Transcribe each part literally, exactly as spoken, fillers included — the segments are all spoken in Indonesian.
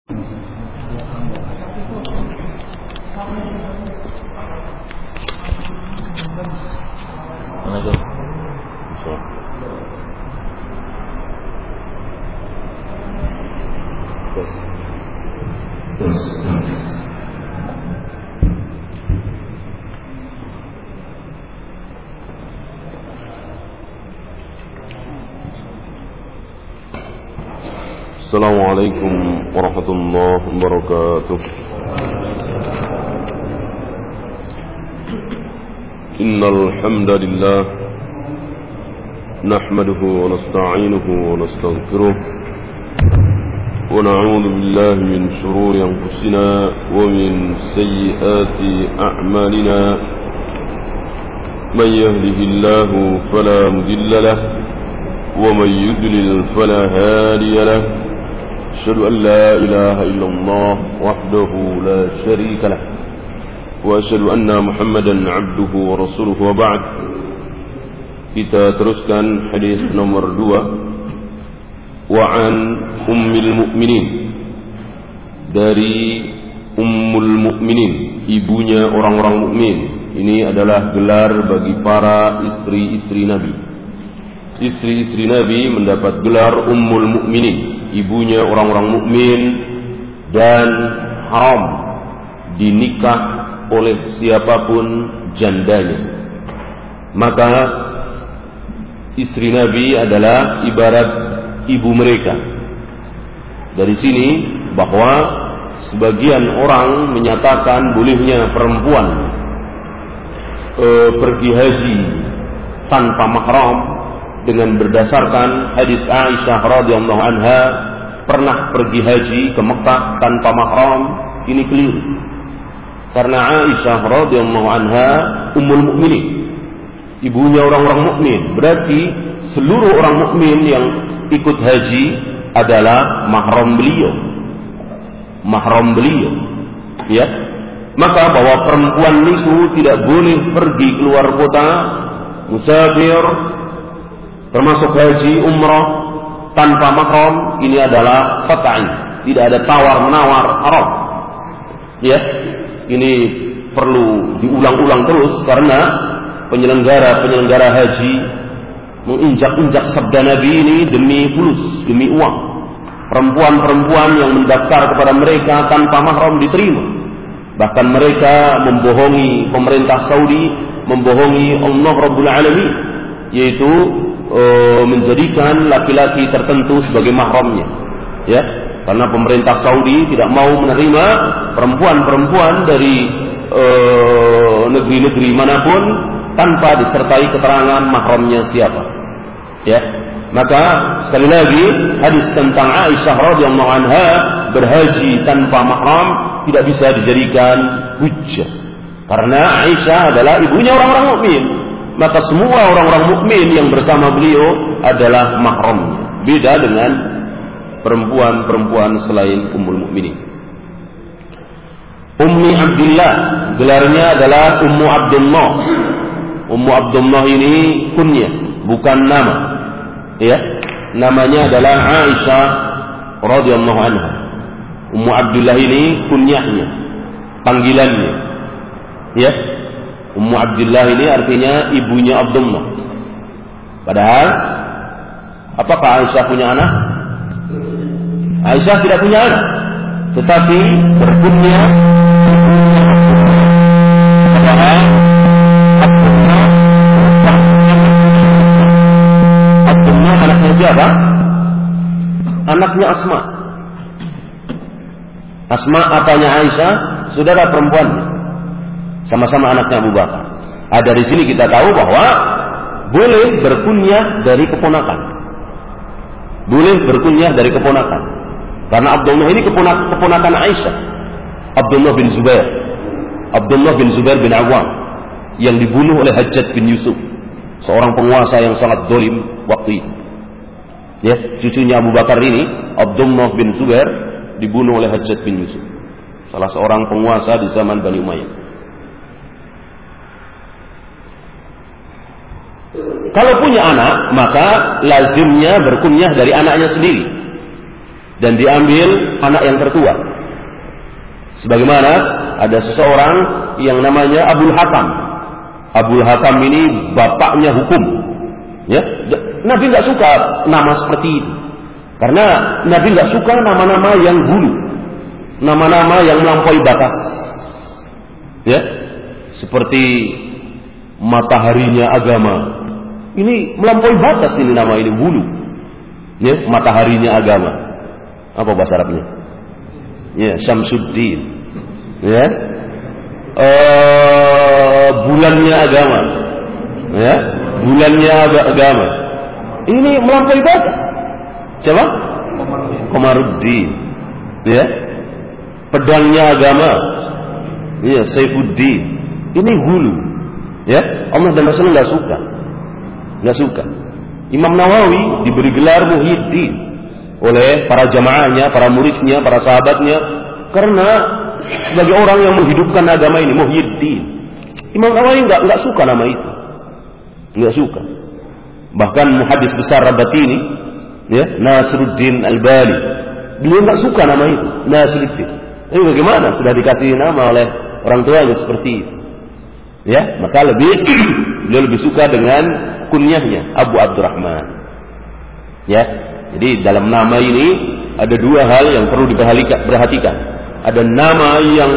Mana tuh? Terus. Terus. Assalamualaikum warahmatullahi wabarakatuh. Innal hamdalillah nahmaduhu wa nasta'inuhu wa nastaghfiruh wa na'udzu billahi min shururi anfusina wa min sayyiati a'malina. Man yahdihillahu fala mudilla lahu wa man yudlil fala hadiya lahu. أشهد أن لا إله إلا الله وحده لا شريك له وأشهد أن محمدا عبده ورسوله وبعد. Kita teruskan hadis nomor dua. Wa an ummil mu'minin, dari ummul mu'minin, ibunya orang-orang mukmin. Ini adalah gelar bagi para istri-istri Nabi. Istri-istri Nabi mendapat gelar ummul mu'minin, ibunya orang-orang mukmin, dan haram dinikah oleh siapapun jandanya. Maka istri Nabi adalah ibarat ibu mereka. Dari sini bahwa sebagian orang menyatakan bolehnya perempuan e, pergi haji tanpa mahram dengan berdasarkan hadis Aisyah radhiyallahu anha pernah pergi haji ke Mekah tanpa mahram. Ini keliru, karena Aisyah radhiyallahu anha ummul mukminin, ibunya orang-orang mukmin. Berarti seluruh orang mukmin yang ikut haji adalah mahram beliau, mahram beliau, ya. Maka bahwa perempuan itu tidak boleh pergi keluar kota, musafir, termasuk haji, umrah tanpa mahram, ini adalah qat'i, tidak ada tawar-menawar, haram. Ya, ini perlu diulang-ulang terus karena penyelenggara-penyelenggara haji menginjak-injak sabda Nabi ini demi fulus, demi uang. Perempuan-perempuan yang mendaftar kepada mereka tanpa mahram diterima. Bahkan mereka membohongi pemerintah Saudi, membohongi Allah Rabbul Alamin, yaitu Uh, menjadikan laki-laki tertentu sebagai mahramnya, ya, karena pemerintah Saudi tidak mau menerima perempuan-perempuan dari uh, negeri-negeri manapun tanpa disertai keterangan mahramnya siapa, ya. Maka sekali lagi hadis tentang Aisyah radhiyallahu anha berhaji tanpa mahram tidak bisa dijadikan hujjah, karena Aisyah adalah ibunya orang-orang mukmin. Maka semua orang-orang mukmin yang bersama beliau adalah mahramnya. Beda dengan perempuan-perempuan selain ummul mukminin. Ummi Abdullah, gelarnya adalah Ummu Abdullah. Ummu Abdullah ini kunyah, bukan nama. Ya, namanya adalah Aisyah radhiyallahu anha. Ummu Abdullah ini kunyahnya, panggilannya. Ya. Ummu Abdullah ini artinya ibunya Abdullah. Padahal apakah Aisyah punya anak? Aisyah tidak punya anak, tetapi berkunyah padahal Abdullah, Abdullah anaknya siapa? Anaknya Asma. Asma apanya Aisyah? Saudara perempuannya. Sama-sama anaknya Abu Bakar. Ah, dari sini kita tahu bahwa boleh berkunyah dari keponakan. Boleh berkunyah dari keponakan. Karena Abdullah ini keponak, keponakan Aisyah. Abdullah bin Zubair. Abdullah bin Zubair bin Awam yang dibunuh oleh Hajjaj bin Yusuf, seorang penguasa yang sangat zalim waktu itu. Ya, cucunya Abu Bakar ini, Abdullah bin Zubair, dibunuh oleh Hajjaj bin Yusuf, salah seorang penguasa di zaman Bani Umayyah. Kalau punya anak, maka lazimnya berkunyah dari anaknya sendiri. dan diambil anak yang tertua. Sebagaimana ada seseorang yang namanya Abul Hakam. Abul Hakam ini bapaknya hukum. Ya, Nabi nggak suka nama seperti itu, karena Nabi nggak suka nama-nama yang hulu, nama-nama yang melampaui batas. Ya, seperti mataharinya agama. Ini melampaui batas, ini nama ini hulu. Ya, mataharinya agama. Apa bahasa Arabnya? Ya, Syamsuddin. Ya, uh, bulannya agama. Ya, bulannya agama. Ini melampaui batas. Siapa? Komaruddin. Ya, pedangnya agama. Ya, Saifuddin. Ini hulu. Ya, Allah dan Rasulullah nggak suka, nggak suka. Imam Nawawi diberi gelar Muhyiddin oleh para jamaahnya, para muridnya, para sahabatnya, karena sebagai orang yang menghidupkan agama ini, Muhyiddin. Imam Nawawi nggak nggak suka nama itu, nggak suka. Bahkan muhaddis besar Rabatini, ya, Nasruddin Al-Bali, beliau nggak suka nama itu, Nasruddin. Ini bagaimana? Sudah dikasih nama oleh orang tuanya seperti itu. Ya, maka lebih beliau lebih suka dengan kunyahnya Abu Abdurrahman. Ya, jadi dalam nama ini ada dua hal yang perlu diperhatikan. Ada nama yang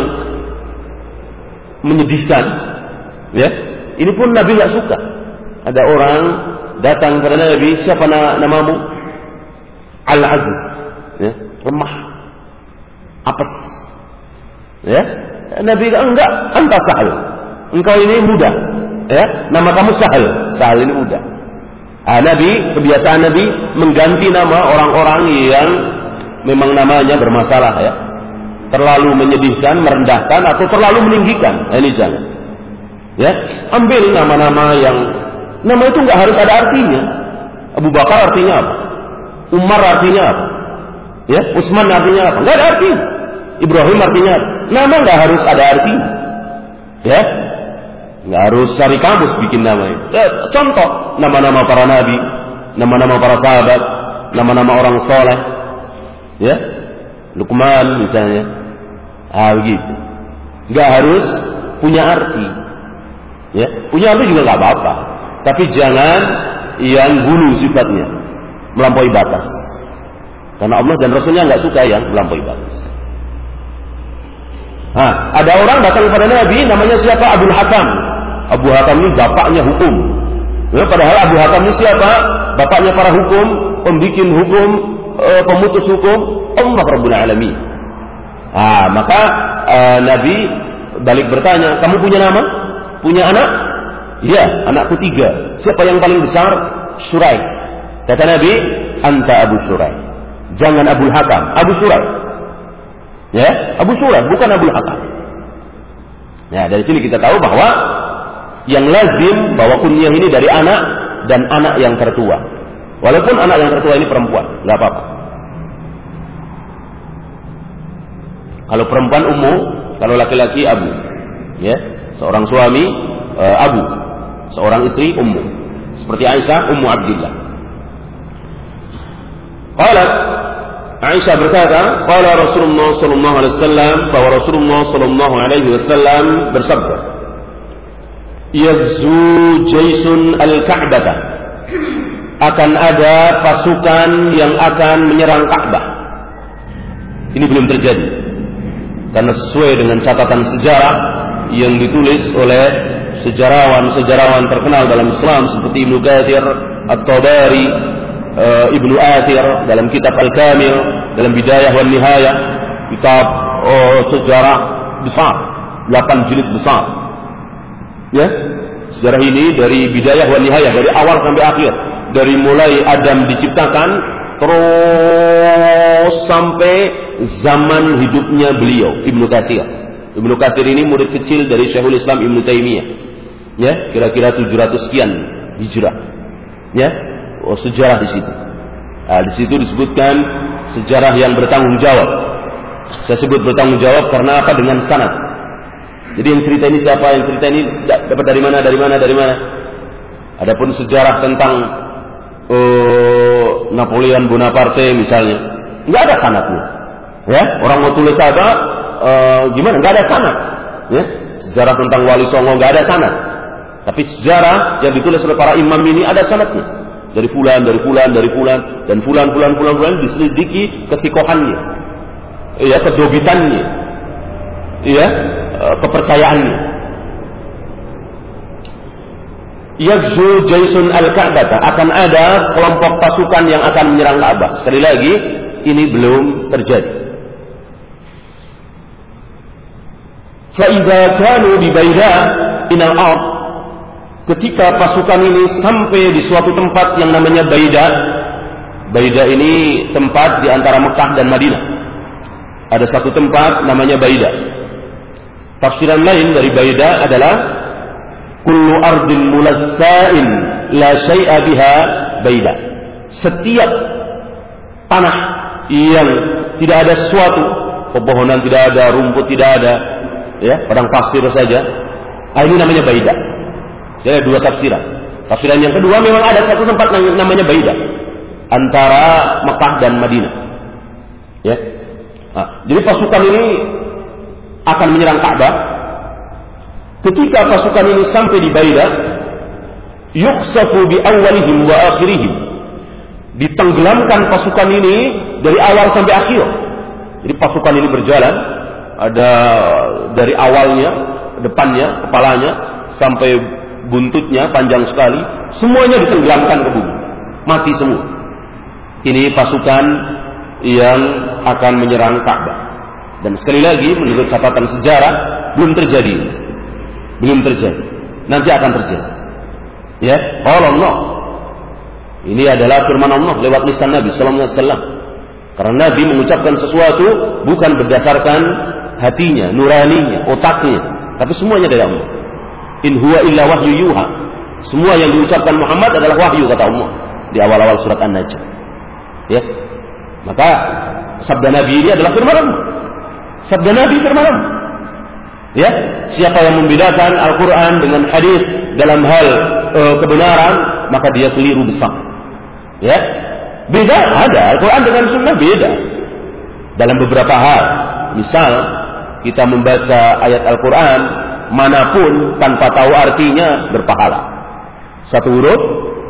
menyedihkan, ya. Ini pun Nabi nggak suka. Ada orang datang kepada Nabi, siapa namamu? Al-Aziz, ya, lemah, apes. Ya, Nabi enggak, anta Sahal. Engkau ini mudah, ya, nama kamu Sahal. Sahal ini mudah. Ah, Nabi, kebiasaan Nabi mengganti nama orang-orang yang memang namanya bermasalah, ya, terlalu menyedihkan, merendahkan, atau terlalu meninggikan. Nah, ini jangan. Ya, ambil nama-nama yang nama itu nggak harus ada artinya. Abu Bakar artinya apa? Umar artinya apa? Ya, Utsman artinya apa? Nggak ada artinya. Ibrahim artinya apa? Nama nggak harus ada artinya. Ya, nggak harus cari kamus bikin nama itu. Ya, contoh nama-nama para nabi, nama-nama para sahabat, nama-nama orang soleh, ya, Luqman misalnya, ah begitu. Nggak harus punya arti, ya, punya arti juga nggak apa-apa, tapi jangan yang hulu sifatnya, melampaui batas. Karena Allah dan Rasulnya nggak suka yang melampaui batas. Nah, ada orang datang kepada Nabi, namanya siapa? Abul Hakam. Abu Hakam ini bapaknya hukum. Ya, padahal Abu Hakam ini siapa? Bapaknya para hukum, pembikin hukum, e, pemutus hukum, Allah Rabbul Alamin. Ah, maka e, Nabi balik bertanya, kamu punya nama? Punya anak? Ya, anakku tiga. Siapa yang paling besar? Surai. Kata Nabi, anta Abu Surai. Jangan Abu Hakam, Abu Surai. Ya, Abu Surai, bukan Abu Hakam. Ya, dari sini kita tahu bahwa yang lazim bahwa kunyah ini dari anak dan anak yang tertua. Walaupun anak yang tertua ini perempuan, nggak apa-apa. Kalau perempuan ummu, kalau laki-laki abu. Ya, seorang suami e, abu, seorang istri ummu. Seperti Aisyah ummu Abdillah. Qalat Aisyah berkata, qala Rasulullah sallallahu alaihi wasallam, bahwa Rasulullah sallallahu alaihi wasallam bersabda, "Yaghzu jaysun al-Ka'bah." Akan ada pasukan yang akan menyerang Ka'bah. Ini belum terjadi. Karena sesuai dengan catatan sejarah yang ditulis oleh sejarawan-sejarawan terkenal dalam Islam seperti Ibnu Katsir, At-Tabari, Uh, Ibnu Athir dalam kitab Al-Kamil, dalam Bidayah wan Nihayah, kitab oh, sejarah besar, delapan jilid besar. Ya, sejarah ini dari Bidayah wan Nihayah, dari awal sampai akhir, dari mulai Adam diciptakan terus sampai zaman hidupnya beliau, Ibnu Katsir. Ibnu Katsir ini murid kecil dari Syekhul Islam Ibnu Taimiyah. Ya, kira-kira tujuh ratus sekian Hijrah. Ya. Oh, sejarah di situ. Nah, di situ disebutkan sejarah yang bertanggung jawab. Saya sebut bertanggung jawab karena apa? Dengan sanad. Jadi yang cerita ini siapa? Yang cerita ini dapat dari mana? Dari mana? Dari mana? Adapun sejarah tentang uh, Napoleon Bonaparte misalnya, nggak ada sanadnya. Ya, orang mau tulis apa, e, gimana? Nggak ada sanad. Ya, sejarah tentang Wali Songo nggak ada sanad. Tapi sejarah yang ditulis oleh para imam ini ada sanadnya. Dari fulan, dari fulan, dari fulan, dan fulan, fulan, fulan, fulan diselidiki ketikohannya, ya, kedobitannya, ya, kepercayaannya. Yagzu jaisun al-Ka'bah, akan ada kelompok pasukan yang akan menyerang Ka'bah. Sekali lagi, ini belum terjadi. Fa idza kanu bi Baida inal ard, ketika pasukan ini sampai di suatu tempat yang namanya Baida. Baida ini tempat di antara Mekah dan Madinah. Ada satu tempat namanya Baida. Tafsiran lain dari Baida adalah kullu ardin mulassa'in la syai'a biha Baida. Setiap tanah yang tidak ada sesuatu, pepohonan tidak ada, rumput tidak ada, ya, padang pasir saja. Ah, ini namanya Baida. Jadi ada dua tafsiran. Tafsiran yang kedua, memang ada satu tempat namanya Baida antara Mekah dan Madinah. Ya. Nah, jadi pasukan ini akan menyerang Ka'bah. Ketika pasukan ini sampai di Baida, yuksafu bi awwalihim wa akhirihim. Ditenggelamkan pasukan ini dari awal sampai akhir. Jadi pasukan ini berjalan, ada dari awalnya, depannya, kepalanya, sampai buntutnya panjang sekali, semuanya ditenggelamkan ke bumi, mati semua. Ini pasukan yang akan menyerang Ka'bah. Dan sekali lagi, menurut catatan sejarah, belum terjadi, belum terjadi. Nanti akan terjadi. Ya, Allah. Ini adalah firman Allah lewat lisan Nabi Sallallahu Alaihi Wasallam. Karena Nabi mengucapkan sesuatu bukan berdasarkan hatinya, nuraninya, otaknya, tapi semuanya dari Allah. In huwa illa wahyu yuha. Semua yang diucapkan Muhammad adalah wahyu, kata Allah di awal-awal surat An-Najm. Ya. Maka sabda Nabi ini adalah firman Allah. Sabda Nabi firman Allah. Ya, siapa yang membedakan Al-Qur'an dengan hadis dalam hal e, kebenaran, maka dia keliru besar. Ya. Beda ada, Al-Qur'an dengan sunnah beda. Dalam beberapa hal, misal kita membaca ayat Al-Qur'an manapun tanpa tahu artinya berpahala. Satu huruf,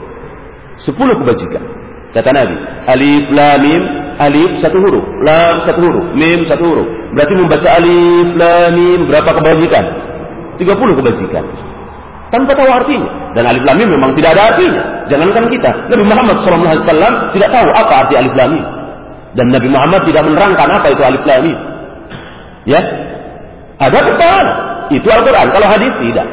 sepuluh kebajikan. Kata Nabi, alif lam mim, alif satu huruf, lam satu huruf, mim satu huruf. Berarti membaca alif lam mim berapa kebajikan? tiga puluh kebajikan. Tanpa tahu artinya. Dan alif lam mim memang tidak ada artinya. Jangankan kita, Nabi Muhammad shallallahu alaihi wasallam tidak tahu apa arti alif lam mim. Dan Nabi Muhammad tidak menerangkan apa itu alif lam mim. Ya, ada berpahala. Itu Al-Quran. Kalau hadis tidak.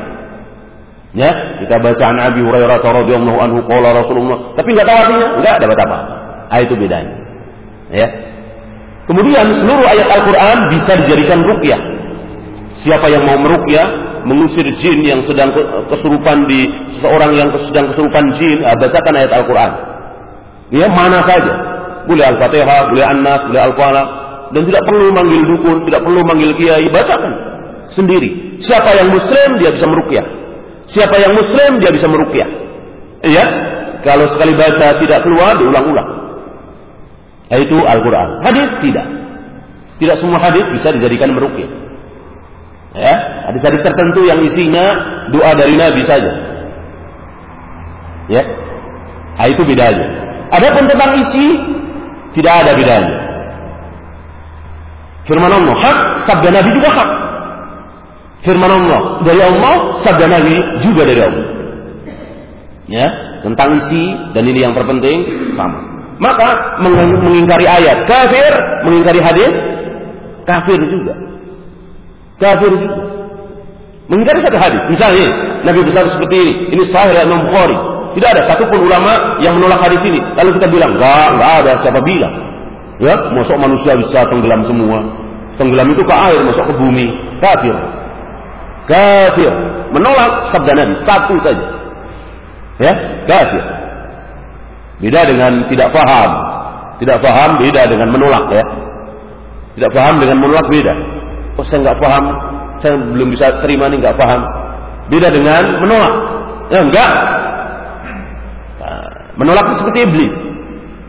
Ya, kita baca Nabi Hurairah radhiyallahu anhu qala Rasulullah, tapi enggak tahu artinya, enggak dapat apa. Ah, itu bedanya. Ya. Kemudian seluruh ayat Al-Quran bisa dijadikan ruqyah. Siapa yang mau meruqyah, mengusir jin yang sedang kesurupan di seseorang yang sedang kesurupan jin, ah, bacakan ayat Al-Quran. Ya, mana saja. Boleh Al-Fatihah, boleh An-Nas, boleh Al-Falaq, dan tidak perlu manggil dukun, tidak perlu manggil kiai, bacakan sendiri. Siapa yang muslim dia bisa meruqyah. Siapa yang muslim dia bisa meruqyah. Iya. Kalau sekali baca tidak keluar diulang-ulang. Itu Al-Qur'an. Hadis tidak. Tidak semua hadis bisa dijadikan meruqyah. Ya, hadis-hadis tertentu yang isinya doa dari Nabi saja. Ya. Nah, itu bedanya. Adapun tentang isi tidak ada bedanya. Firman Allah hak, sabda Nabi juga hak. Firman Allah dari Allah, sabda Nabi juga dari Allah. Ya, tentang isi dan ini yang terpenting sama. Maka mengingkari ayat kafir, mengingkari hadis kafir juga. Kafir juga. Mengingkari satu hadis, misalnya Nabi besar seperti ini, ini sahih Imam Bukhari. Tidak ada satupun ulama yang menolak hadis ini. Lalu kita bilang, enggak, enggak ada, siapa bilang? Ya, masuk manusia bisa tenggelam semua. Tenggelam itu ke air, masuk ke bumi. Kafir. Kafir. Menolak sabda Nabi satu saja. Ya, kafir. Beda dengan tidak paham. Tidak paham beda dengan menolak, ya. Tidak paham dengan menolak beda. Oh, saya enggak paham. Saya belum bisa terima nih, enggak paham. Beda dengan menolak. Ya, enggak. Nah, menolak itu seperti iblis.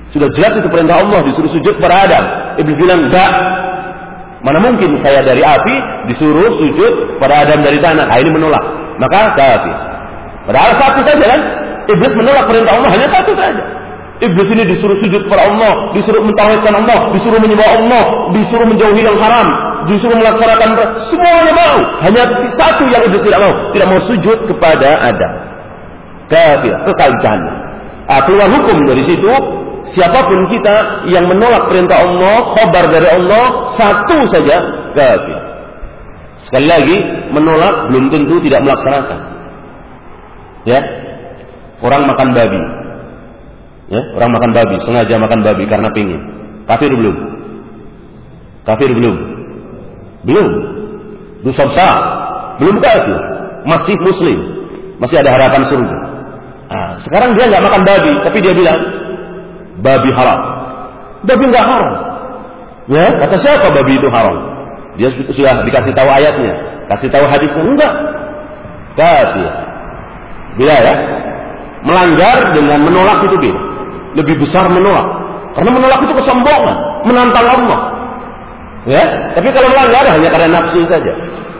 Sudah jelas itu perintah Allah, disuruh sujud kepada Adam. Iblis bilang, enggak. Mana mungkin saya dari api disuruh sujud pada Adam dari tanah. Nah, ini menolak. Maka kafir. Padahal satu saja kan. Iblis menolak perintah Allah hanya satu saja. Iblis ini disuruh sujud kepada Allah, disuruh mentauhidkan Allah, disuruh menyembah Allah, disuruh menjauhi yang haram, disuruh melaksanakan semuanya mau. Hanya satu yang iblis tidak mau, tidak mau sujud kepada Adam. Kafir, kekal jahannam. Ah, keluar hukum dari situ. Siapapun kita yang menolak perintah Allah, khabar dari Allah, satu saja kafir. Sekali lagi, menolak belum tentu tidak melaksanakan. Ya, orang makan babi. Ya, orang makan babi, sengaja makan babi karena pingin. Kafir belum? Kafir belum? Belum. Dosa besar. Belum kafir. Masih muslim. Masih ada harapan surga. Nah, sekarang dia nggak makan babi, tapi dia bilang babi haram. Babi nggak haram. Ya, kata siapa babi itu haram? Dia sudah dikasih tahu ayatnya, kasih tahu hadisnya, enggak. Kafir. Bila ya, melanggar dengan menolak itu beda. Lebih besar menolak. Karena menolak itu kesombongan, menantang Allah. Ya, tapi kalau melanggar hanya karena nafsu saja.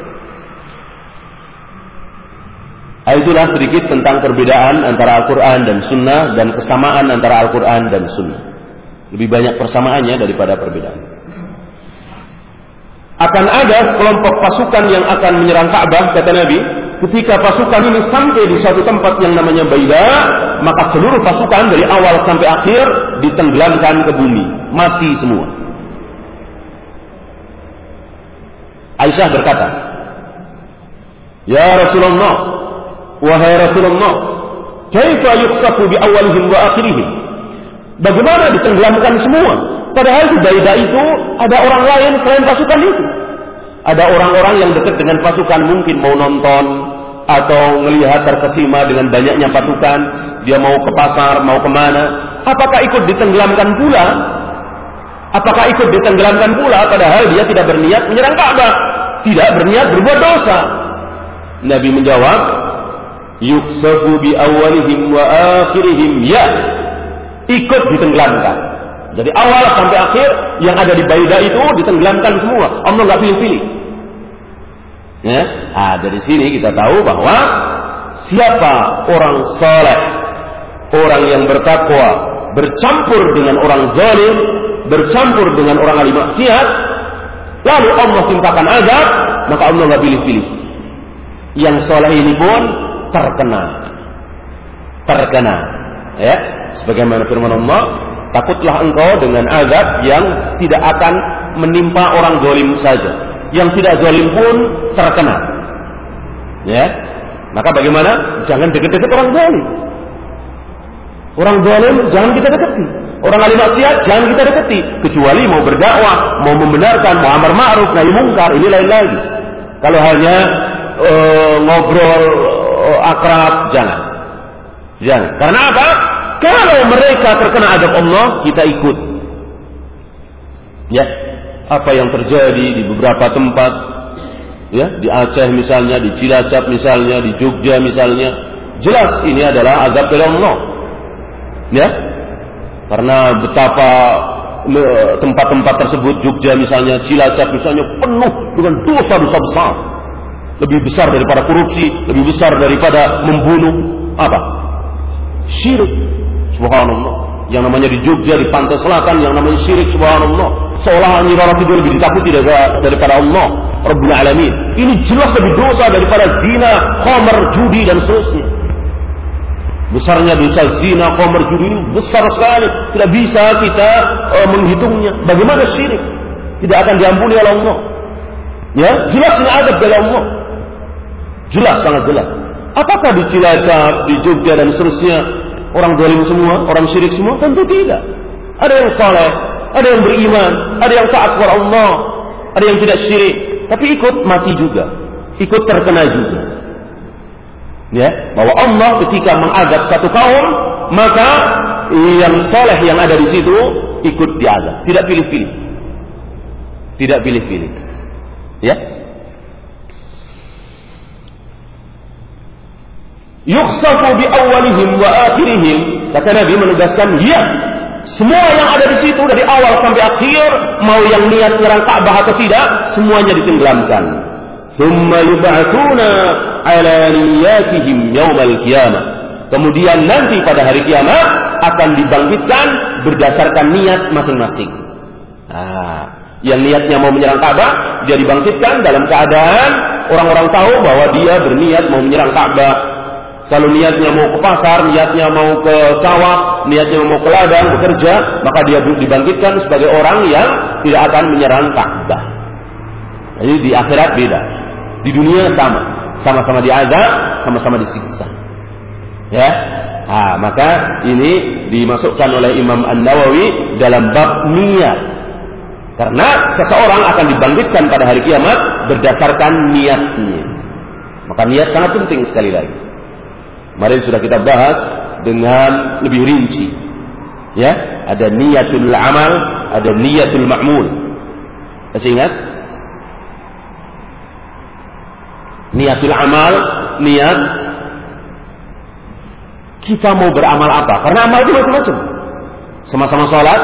Itulah sedikit tentang perbedaan antara Al-Quran dan Sunnah dan kesamaan antara Al-Quran dan Sunnah. Lebih banyak persamaannya daripada perbedaan. Akan ada sekelompok pasukan yang akan menyerang Ka'bah, kata Nabi. Ketika pasukan ini sampai di suatu tempat yang namanya Baida, maka seluruh pasukan dari awal sampai akhir ditenggelamkan ke bumi, mati semua. Aisyah berkata, "Ya Rasulullah, wahai Rasulullah, kaifa yukhsafu bi awalihim wa akhirihim?" Bagaimana ditenggelamkan semua? Padahal di Baida itu ada orang lain selain pasukan itu. Ada orang-orang yang dekat dengan pasukan, mungkin mau nonton atau melihat terkesima dengan banyaknya pasukan. Dia mau ke pasar, mau kemana. Apakah ikut ditenggelamkan pula? Apakah ikut ditenggelamkan pula padahal dia tidak berniat menyerang Ka'bah, tidak berniat berbuat dosa? Nabi menjawab, "Yuksafu bi awalihim wa akhirihim." Ya, ikut ditenggelamkan. Jadi awal sampai akhir yang ada di Baida itu ditenggelamkan semua. Allah nggak pilih-pilih. Ya, nah, dari sini kita tahu bahwa siapa orang saleh, orang yang bertakwa, bercampur dengan orang zalim, bercampur dengan orang ahli maksiat, lalu Allah timpakan azab, maka Allah nggak pilih-pilih. Yang saleh ini pun terkena, terkena. Ya, sebagaimana firman Allah, takutlah engkau dengan azab yang tidak akan menimpa orang zalim saja, yang tidak zalim pun terkena. Ya, maka bagaimana? Jangan dekat-dekat orang zalim. Orang zalim jangan kita dekati. Orang ahli maksiat jangan kita dekati, kecuali mau berdakwah, mau membenarkan, mau amar ma'ruf nahi mungkar, ini lain lagi. Kalau hanya uh, ngobrol uh, akrab, jangan. Jangan. Karena apa? Kalau mereka terkena azab Allah, kita ikut. Ya, apa yang terjadi di beberapa tempat, ya, di Aceh misalnya, di Cilacap misalnya, di Jogja misalnya, jelas ini adalah azab dari Allah. Ya, karena betapa tempat-tempat tersebut, Jogja misalnya, Cilacap misalnya, penuh dengan dosa-dosa besar, lebih besar daripada korupsi, lebih besar daripada membunuh. Apa? Syirik. Subhanallah. Yang namanya di Jogja, di pantai selatan, yang namanya syirik, subhanallah. Seolah Nyi Roro Kidul lebih ditakuti daripada Allah Rabbul Alamin. Ini jelas lebih dosa daripada zina, khamar, judi dan seterusnya. Besarnya dosa zina, khamar, judi ini besar sekali, tidak bisa kita uh, menghitungnya. Bagaimana syirik? Tidak akan diampuni oleh Allah. Ya, jelas ini adab dari Allah. Jelas, sangat jelas. Apakah di Cilacap, di Jogja dan seterusnya orang zalim semua, orang syirik semua? Tentu tidak. Ada yang saleh, ada yang beriman, ada yang taat kepada Allah, ada yang tidak syirik, tapi ikut mati juga, ikut terkena juga. Ya, bahwa Allah ketika mengazab satu kaum, maka yang saleh yang ada di situ ikut diazab, tidak pilih-pilih, tidak pilih-pilih. Ya. Yukhsafu bi awalihim wa akhirihim, kata Nabi menegaskan, ya, semua yang ada di situ dari awal sampai akhir, mau yang niat menyerang Ka'bah atau tidak, semuanya ditenggelamkan. Tsumma yub'atsuna 'ala niyyatihim yaumal qiyamah. Kemudian nanti pada hari kiamat akan dibangkitkan berdasarkan niat masing-masing. Nah, yang niatnya mau menyerang Ka'bah, dia dibangkitkan dalam keadaan orang-orang tahu bahwa dia berniat mau menyerang Ka'bah. Kalau niatnya mau ke pasar, niatnya mau ke sawah, niatnya mau ke ladang bekerja, maka dia dibangkitkan sebagai orang yang tidak akan menyerang Ka'bah. Jadi di akhirat beda. Di dunia sama, sama-sama diazab, sama-sama disiksa. Ya, nah, maka ini dimasukkan oleh Imam An-Nawawi dalam bab niat. Karena seseorang akan dibangkitkan pada hari kiamat berdasarkan niatnya. Maka niat sangat penting sekali lagi. Kemarin sudah kita bahas dengan lebih rinci. Ya, ada niatul amal, ada niatul ma'mul. Masih ingat? Niatul amal, niat kita mau beramal apa? Karena amal itu macam-macam. Sama-sama sholat,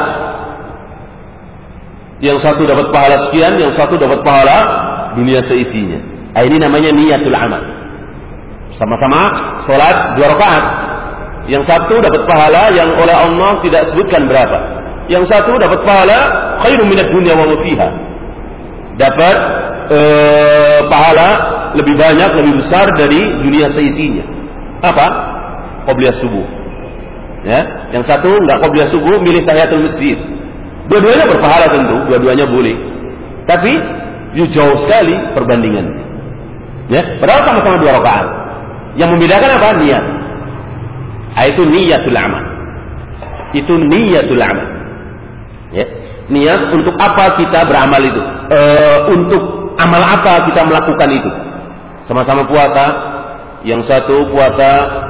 yang satu dapat pahala sekian, yang satu dapat pahala dunia seisinya. Nah, ini namanya niatul amal. Sama-sama sholat dua rakaat, yang satu dapat pahala yang oleh Allah tidak sebutkan berapa, yang satu dapat pahala khairum minad dunya wa ma fiha, dapat ee, pahala lebih banyak, lebih besar dari dunia seisinya. Apa? Qobliyah subuh. Ya, yang satu enggak qobliyah subuh, milih tahiyatul masjid. Dua-duanya berpahala tentu, dua-duanya boleh. Tapi jauh sekali perbandingannya. Ya, padahal sama-sama dua rakaat. Yang membedakan apa? Niat. Ah, itu niatul amal. Itu niatul amal. Ya, niat untuk apa kita beramal itu? E, untuk amal apa kita melakukan itu? Sama-sama puasa, yang satu puasa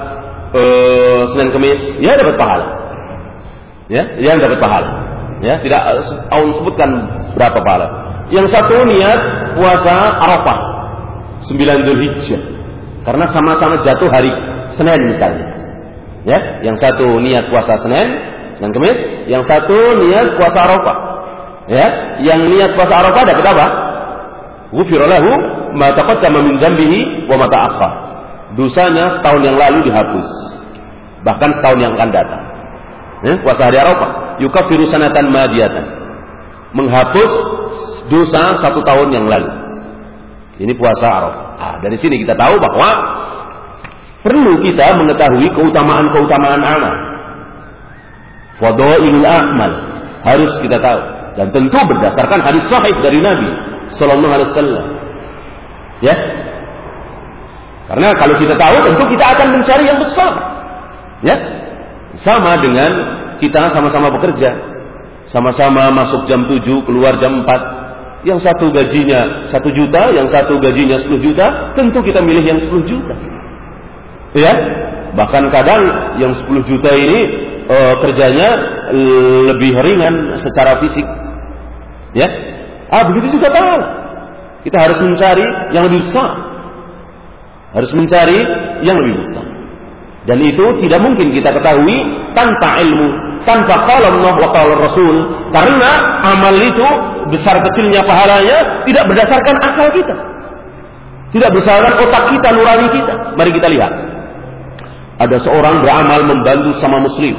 Uh, Senin Kemis, ya dapat pahala. Ya, dia dapat pahala. Ya, tidak Allah sebutkan berapa pahala. Yang satu niat puasa Arafah sembilan Dzulhijjah. Karena sama-sama jatuh hari Senin misalnya. Ya, yang satu niat puasa Senin dan Kemis, yang satu niat puasa Arafah. Ya, yang niat puasa Arafah dapat apa? Ghufira lahu ma taqaddama min dzambihi wa ma ta'akhkhar. Dosanya setahun yang lalu dihapus, bahkan setahun yang akan datang. Ya, puasa hari Arafah, yukaffiru sanatan madiyatan, menghapus dosa satu tahun yang lalu. Ini puasa Arafah. Ah, dari sini kita tahu bahwa perlu kita mengetahui keutamaan-keutamaan amal, fadailul a'mal, harus kita tahu, dan tentu berdasarkan hadis sahih dari Nabi sallallahu alaihi wasallam. Ya. Karena kalau kita tahu, tentu kita akan mencari yang besar. Ya, sama dengan kita sama-sama bekerja, sama-sama masuk jam tujuh, keluar jam empat. Yang satu gajinya satu juta, yang satu gajinya sepuluh juta, tentu kita milih yang sepuluh juta. Ya, bahkan kadang yang sepuluh juta ini e, kerjanya lebih ringan secara fisik. Ya, ah begitu juga pahala. Kita harus mencari yang lebih besar. Harus mencari yang lebih besar. Dan itu tidak mungkin kita ketahui tanpa ilmu, tanpa qala Allah wa qala Rasul. Karena amal itu besar kecilnya pahalanya tidak berdasarkan akal kita, tidak berdasarkan otak kita, nurani kita. Mari kita lihat. Ada seorang beramal membantu sama muslim,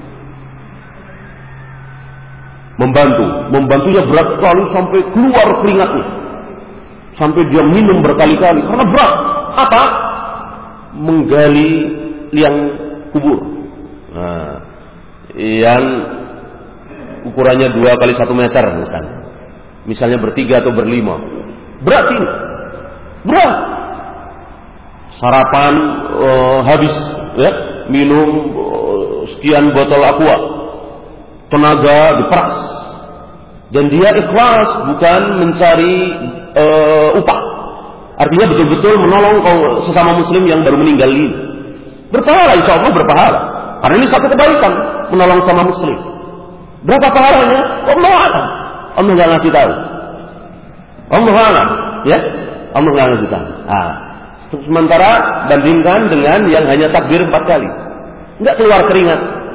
membantu, membantunya berat sekali sampai keluar keringatnya, sampai dia minum berkali-kali karena berat. Apa? Menggali liang kubur. Nah, yang ukurannya dua kali satu meter misalnya, misalnya bertiga atau berlima, berat ini, berat. Sarapan uh, habis, ya, minum uh, sekian botol aqua, tenaga diperas, dan dia ikhlas, bukan mencari uh, upah. Artinya betul-betul menolong sesama muslim yang baru meninggal ini. Berpahala, insya Allah berpahala. Karena ini satu kebaikan, menolong sama muslim. Berapa pahalanya? Allah alam. Allah nggak ngasih tahu. Allah alam, ya. Allah nggak ngasih tahu. Ah, sementara bandingkan dengan yang hanya takbir empat kali, nggak keluar keringat,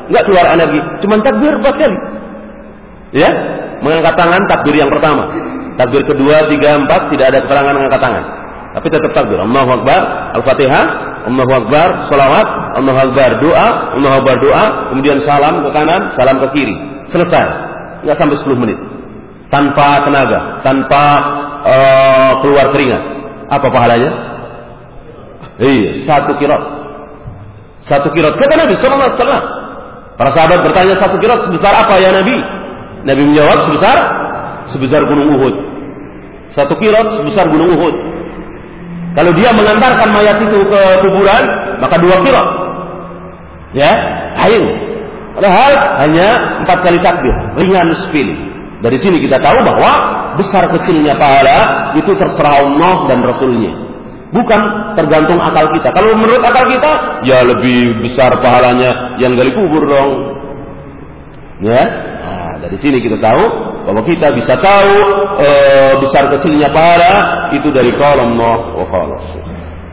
nggak keluar energi, cuma takbir empat kali. Ya, mengangkat tangan takbir yang pertama, takbir kedua, tiga, empat tidak ada keterangan mengangkat tangan, tapi tetap takbir. Allahu Akbar, Al-Fatihah, Allahu Akbar, salawat, Allahu Akbar, doa, Allahu Akbar doa, kemudian salam ke kanan, salam ke kiri, selesai, nggak sampai sepuluh menit, tanpa tenaga, tanpa uh, keluar keringat. Apa pahalanya? Iya, satu kirat. Satu kirat. Kata Nabi sallallahu alaihi wasallam. Para sahabat bertanya, satu kirat sebesar apa ya Nabi? Nabi menjawab, sebesar sebesar gunung Uhud. Satu kirat sebesar gunung Uhud. Kalau dia mengantarkan mayat itu ke kuburan, maka dua kirat. Ya, ayo. Padahal hanya empat kali takbir, ringan sepele. Dari sini kita tahu bahwa besar kecilnya pahala itu terserah Allah dan Rasulnya, bukan tergantung akal kita. Kalau menurut akal kita, ya lebih besar pahalanya yang gali kubur dong. Ya, nah, dari sini kita tahu bahwa kita bisa tahu e, besar kecilnya pahala itu dari qaul Allah wa qaul Rasul.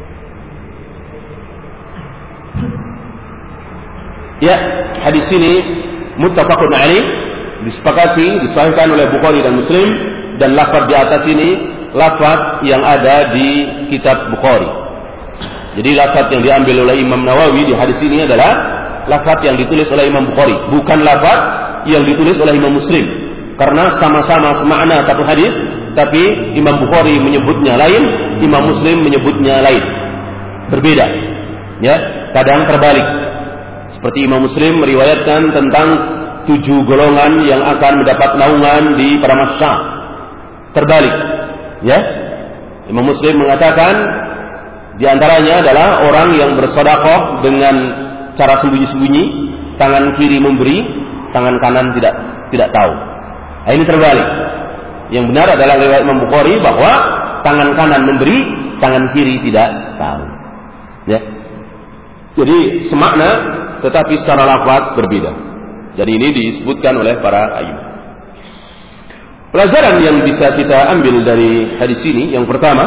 Ya, hadis ini muttafaqun alaih, disepakati, disahihkan oleh Bukhari dan Muslim, dan lafaz di atas ini lafaz yang ada di kitab Bukhari. Jadi lafaz yang diambil oleh Imam Nawawi di hadis ini adalah lafaz yang ditulis oleh Imam Bukhari, bukan lafaz yang ditulis oleh Imam Muslim. Karena sama-sama semakna satu hadis, tapi Imam Bukhari menyebutnya lain, Imam Muslim menyebutnya lain. Berbeda. Ya, kadang terbalik. Seperti Imam Muslim meriwayatkan tentang tujuh golongan yang akan mendapat naungan di pada mahsyar. Terbalik, ya. Imam Muslim mengatakan di antaranya adalah orang yang bersedekah dengan cara sembunyi-sembunyi, tangan kiri memberi, tangan kanan tidak tidak tahu. Nah, ini terbalik. Yang benar adalah riwayat Imam Bukhari bahwa tangan kanan memberi, tangan kiri tidak tahu. Ya. Jadi semakna tetapi secara lafaz berbeda. Jadi ini disebutkan oleh para a'immah. Pelajaran yang bisa kita ambil dari hadis ini, yang pertama,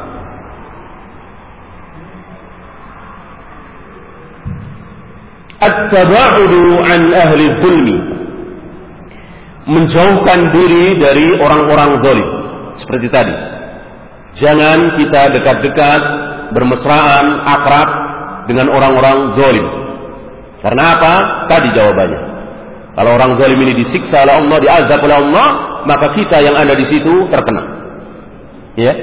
at-taba'udu an ahli zulmi, menjauhkan diri dari orang-orang zalim. Seperti tadi, jangan kita dekat-dekat, bermesraan, akrab dengan orang-orang zalim. Karena apa? Tadi jawabannya. Kalau orang zalim ini disiksa oleh Allah, diazab oleh Allah, maka kita yang ada di situ terkena. Ya.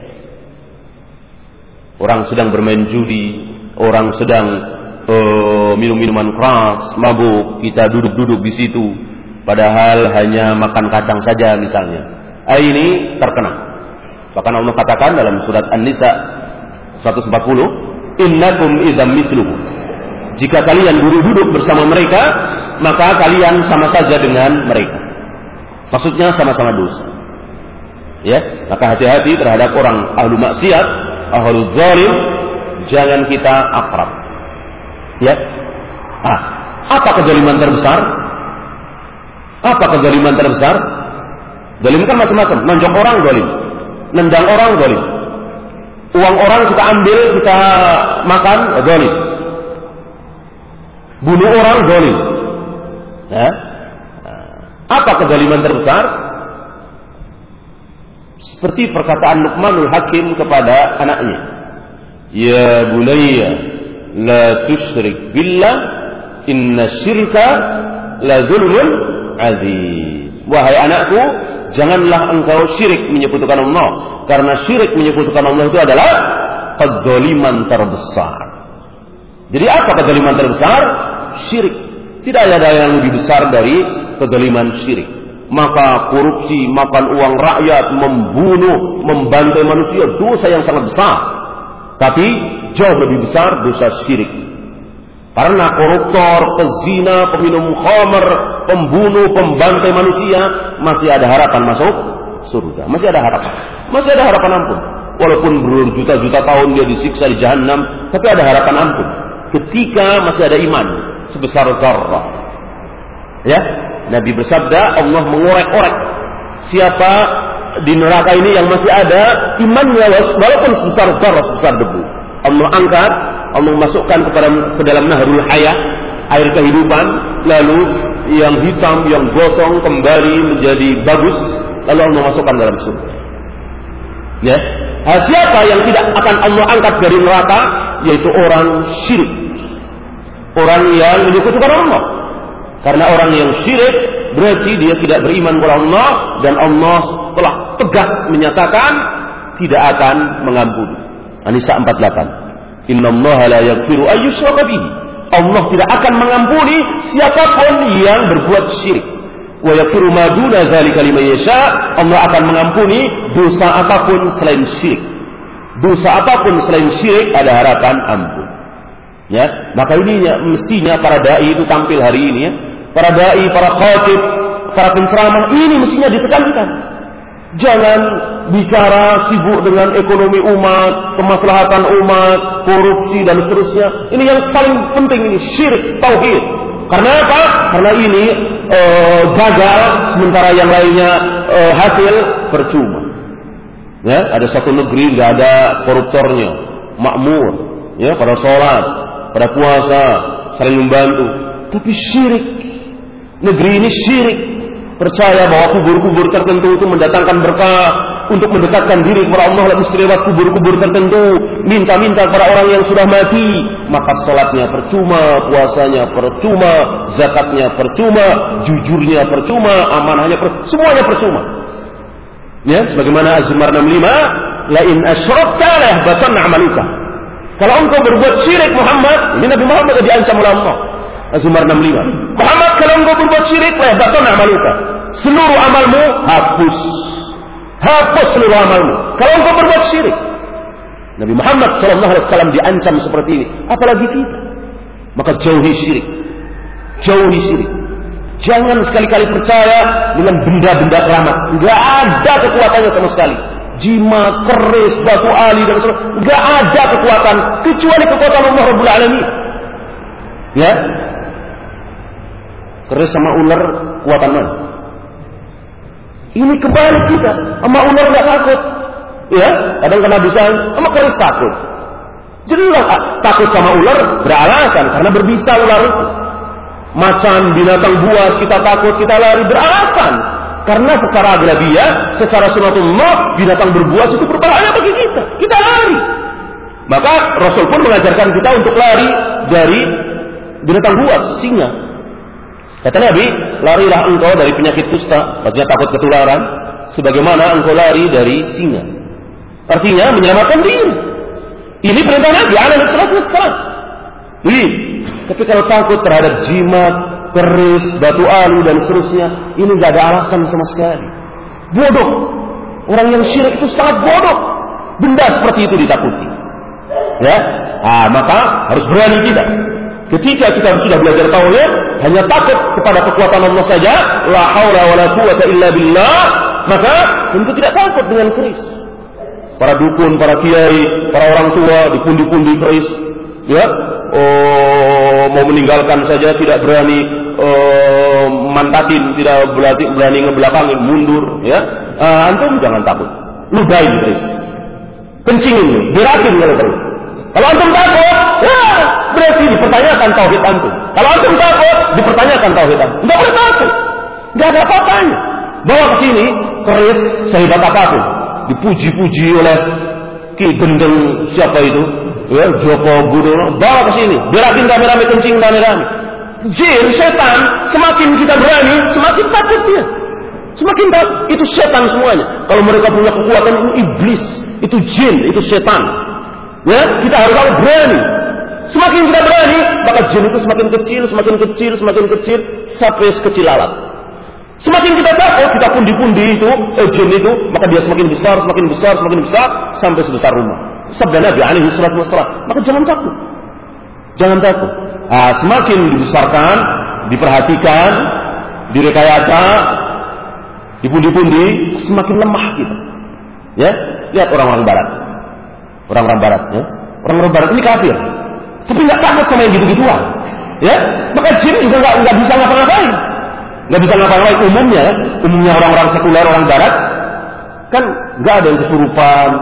Orang sedang bermain judi, orang sedang uh, minum minuman keras, mabuk, kita duduk-duduk di situ, padahal hanya makan kacang saja misalnya. Ah, ini terkena. Bahkan Allah katakan dalam surat An-Nisa seratus empat puluh, innakum idzam misluhum. Jika kalian duduk-duduk bersama mereka, maka kalian sama saja dengan mereka. Maksudnya sama-sama dosa. Ya, maka hati-hati terhadap orang ahlu maksiat, ahlu zalim, jangan kita akrab. Ya. Ah, apa kezaliman terbesar? Apa kezaliman terbesar? Zalim kan macam-macam. Nanjok orang zalim, nendang orang zalim, uang orang kita ambil, kita makan zalim, bunuh orang zalim. Ya. Apa kezaliman terbesar? Seperti perkataan Luqmanul Hakim kepada anaknya, ya bunayya la tusyrik billah inna syirka la zulmun azim. Wahai anakku, janganlah engkau syirik menyekutukan Allah, karena syirik menyekutukan Allah itu adalah kezaliman terbesar. Jadi apa kezaliman terbesar? Syirik. Tidak ada yang lebih besar dari kezaliman syirik. Maka korupsi, makan uang rakyat, membunuh, membantai manusia, dosa yang sangat besar. Tapi jauh lebih besar dosa syirik. Karena koruptor, pezina, peminum khamr, pembunuh, pembantai manusia, masih ada harapan masuk surga. Masih ada harapan. Masih ada harapan ampun. Walaupun berjuta-juta tahun dia disiksa di Jahannam, tapi ada harapan ampun. Ketika masih ada iman sebesar zarrah. Ya, Nabi bersabda, Allah mengorek-orek siapa di neraka ini yang masih ada imannya walaupun sebesar zarrah, sebesar debu. Allah angkat, Allah masukkan kepada ke dalam nahrul hayah, air kehidupan, lalu yang hitam, yang gosong kembali menjadi bagus, lalu Allah masukkan dalam surga. Ya, nah, siapa yang tidak akan Allah angkat dari neraka? Yaitu orang syirik, orang yang menyekutukan Allah. Karena orang yang syirik berarti dia tidak beriman kepada Allah, dan Allah telah tegas menyatakan tidak akan mengampuni. An-Nisa empat puluh delapan. Innallaha la yaghfiru ay yushraka bihi. Allah tidak akan mengampuni siapapun yang berbuat syirik. Wa yaghfiru ma duna dzalika liman yasha. Allah akan mengampuni dosa apapun selain syirik. Dosa apapun selain syirik ada harapan ampun. Ya, maka ini ya, mestinya para dai itu tampil hari ini ya. Para dai, para khatib, para penceramah ini mestinya ditekankan. Jangan bicara sibuk dengan ekonomi umat, kemaslahatan umat, korupsi dan seterusnya. Ini yang paling penting, ini syirik tauhid. Karena apa? Karena ini e, gagal, sementara yang lainnya e, hasil percuma. Ya, ada satu negeri nggak ada koruptornya, makmur, ya, pada sholat, pada puasa, saling membantu. Tapi syirik, negeri ini syirik. Percaya bahwa kubur-kubur tertentu itu mendatangkan berkah, untuk mendekatkan diri kepada Allah lebih lewat kubur-kubur tertentu, minta-minta kepada orang yang sudah mati, maka salatnya percuma, puasanya percuma, zakatnya percuma, jujurnya percuma, amanahnya percuma, semuanya percuma. Ya, sebagaimana Az-Zumar enam puluh lima, la in asyrakta la yahbatanna 'amaluka. Kalau engkau berbuat syirik Muhammad, ini Nabi Muhammad yang diancam oleh Allah. Az-Zumar enam puluh lima. Muhammad, kalau engkau berbuat syirik, la yahbatanna 'amaluka. Seluruh amalmu hapus. Hapus seluruh amalmu kalau engkau berbuat syirik. Nabi Muhammad sallallahu alaihi wasallam diancam seperti ini, apalagi kita. Maka jauhi syirik. Jauhi syirik. Jangan sekali-kali percaya dengan benda-benda keramat. Enggak ada kekuatannya sama sekali. Jimat, keris, batu ali dan sebagainya, enggak ada kekuatan kecuali kekuatan Allah Rabbul Alamin. Ya. Keris sama ular kuatan mana? Ini kebalik kita. Sama ular enggak takut. Ya, kadang kena bisa sama keris takut. Jelas takut sama ular beralasan karena berbisa ular itu. Macan, binatang buas kita takut, kita lari beralasan. Karena secara agrabiah, secara sunatullah, binatang berbuas itu berbahaya bagi kita. Kita lari. Maka Rasul pun mengajarkan kita untuk lari dari binatang buas, singa. Kata Nabi, larilah engkau dari penyakit kusta, maksudnya takut ketularan, sebagaimana engkau lari dari singa. Artinya menyelamatkan diri. Ini perintah Nabi alaihi salatu wassalam. Jadi, tapi kalau takut terhadap jimat, keris, batu alu dan seterusnya, ini tidak ada alasan sama sekali. Bodoh. Orang yang syirik itu sangat bodoh. Benda seperti itu ditakuti. Ya, ah, maka harus berani kita. Ketika kita sudah belajar tauhid, hanya takut kepada kekuatan Allah saja, la haula wala quwwata illa billah, maka tentu tidak takut dengan keris. Para dukun, para kiai, para orang tua di pundi-pundi keris, ya, oh, mau meninggalkan saja tidak berani, oh, mantakin, tidak berani, berani ngebelakangin, mundur, ya. Ah, antum jangan takut, ludahin keris, kencingin, beratin kalau perlu. Kalau antum takut, ya, berarti dipertanyakan tauhid antum. Kalau antum takut, dipertanyakan tauhid antum. Enggak boleh takut. Enggak ada apa-apanya. Bawa ke sini keris sehebat apapun, dipuji-puji oleh Ki Gendeng siapa itu? Ya, Joko Budono, bawa ke sini. Beratin rame-rame kencing rame-rame. Jin, setan, semakin kita berani, semakin takut dia. Semakin takut, itu setan semuanya. Kalau mereka punya kekuatan, itu iblis, itu jin, itu setan. Ya, kita harus berani. Semakin kita berani, maka jin itu semakin kecil, semakin kecil, semakin kecil, sampai sekecil lalat. Semakin kita takut, kita pundi-pundi itu, eh, jin itu, maka dia semakin besar, semakin besar, semakin besar, sampai sebesar rumah. Sabda Nabi alaihi salatu wassalam. Maka jangan takut. Jangan takut. Ah, semakin dibesarkan, diperhatikan, direkayasa, dipundi-pundi, semakin lemah kita. Ya, lihat orang-orang barat. Orang-orang barat, ya. Orang-orang barat ini kafir, tapi nggak takut sama yang gitu-gituan, ya. Maka jin juga nggak nggak bisa ngapa-ngapain, nggak bisa ngapa-ngapain umumnya, ya. Umumnya orang-orang sekuler, orang barat, kan nggak ada yang kesurupan,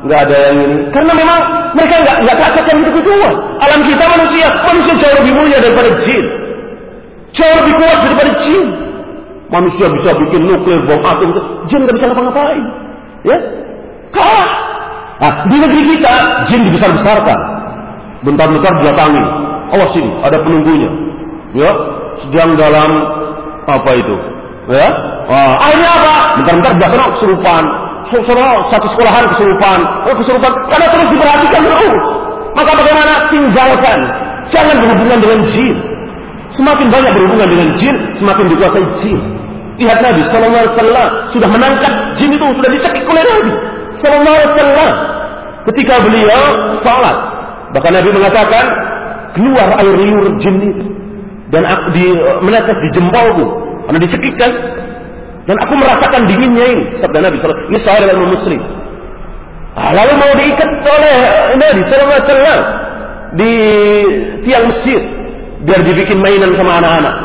nggak ada yang ini. Karena memang mereka nggak nggak takut yang itu kedua. Alam kita manusia, manusia jauh lebih mulia daripada jin, jauh lebih kuat daripada jin. Manusia bisa bikin nuklir, bom atom, jin nggak bisa ngapa-ngapain, ya kalah. Nah, di negeri kita jin dibesar-besarkan, bentar-bentar datangi, awas sini ada penunggunya, ya sedang dalam apa itu, ya. Wah, akhirnya apa? Bentar-bentar biasanya kesurupan. Soalnya satu sekolahan kesurupan, oh kesurupan, karena terus diperhatikan terus. Maka bagaimana? Tinggalkan, jangan berhubungan dengan jin. Semakin banyak berhubungan dengan jin, semakin dikuasai jin. Lihat Nabi Sallallahu Alaihi Wasallam sudah menangkap jin itu, sudah dicekik oleh Nabi Sallallahu Alaihi Wasallam ketika beliau salat. Bahkan Nabi mengatakan keluar air liur jin itu dan aku di, menetes di jempolku karena dicekik kan. Dan aku merasakan dinginnya ini, sabda Nabi sallallahu alaihi wasallam. Ini sahih dalam Muslim. Ah, lalu mau diikat oleh Nabi sallallahu alaihi wasallam di tiang masjid biar dibikin mainan sama anak-anak.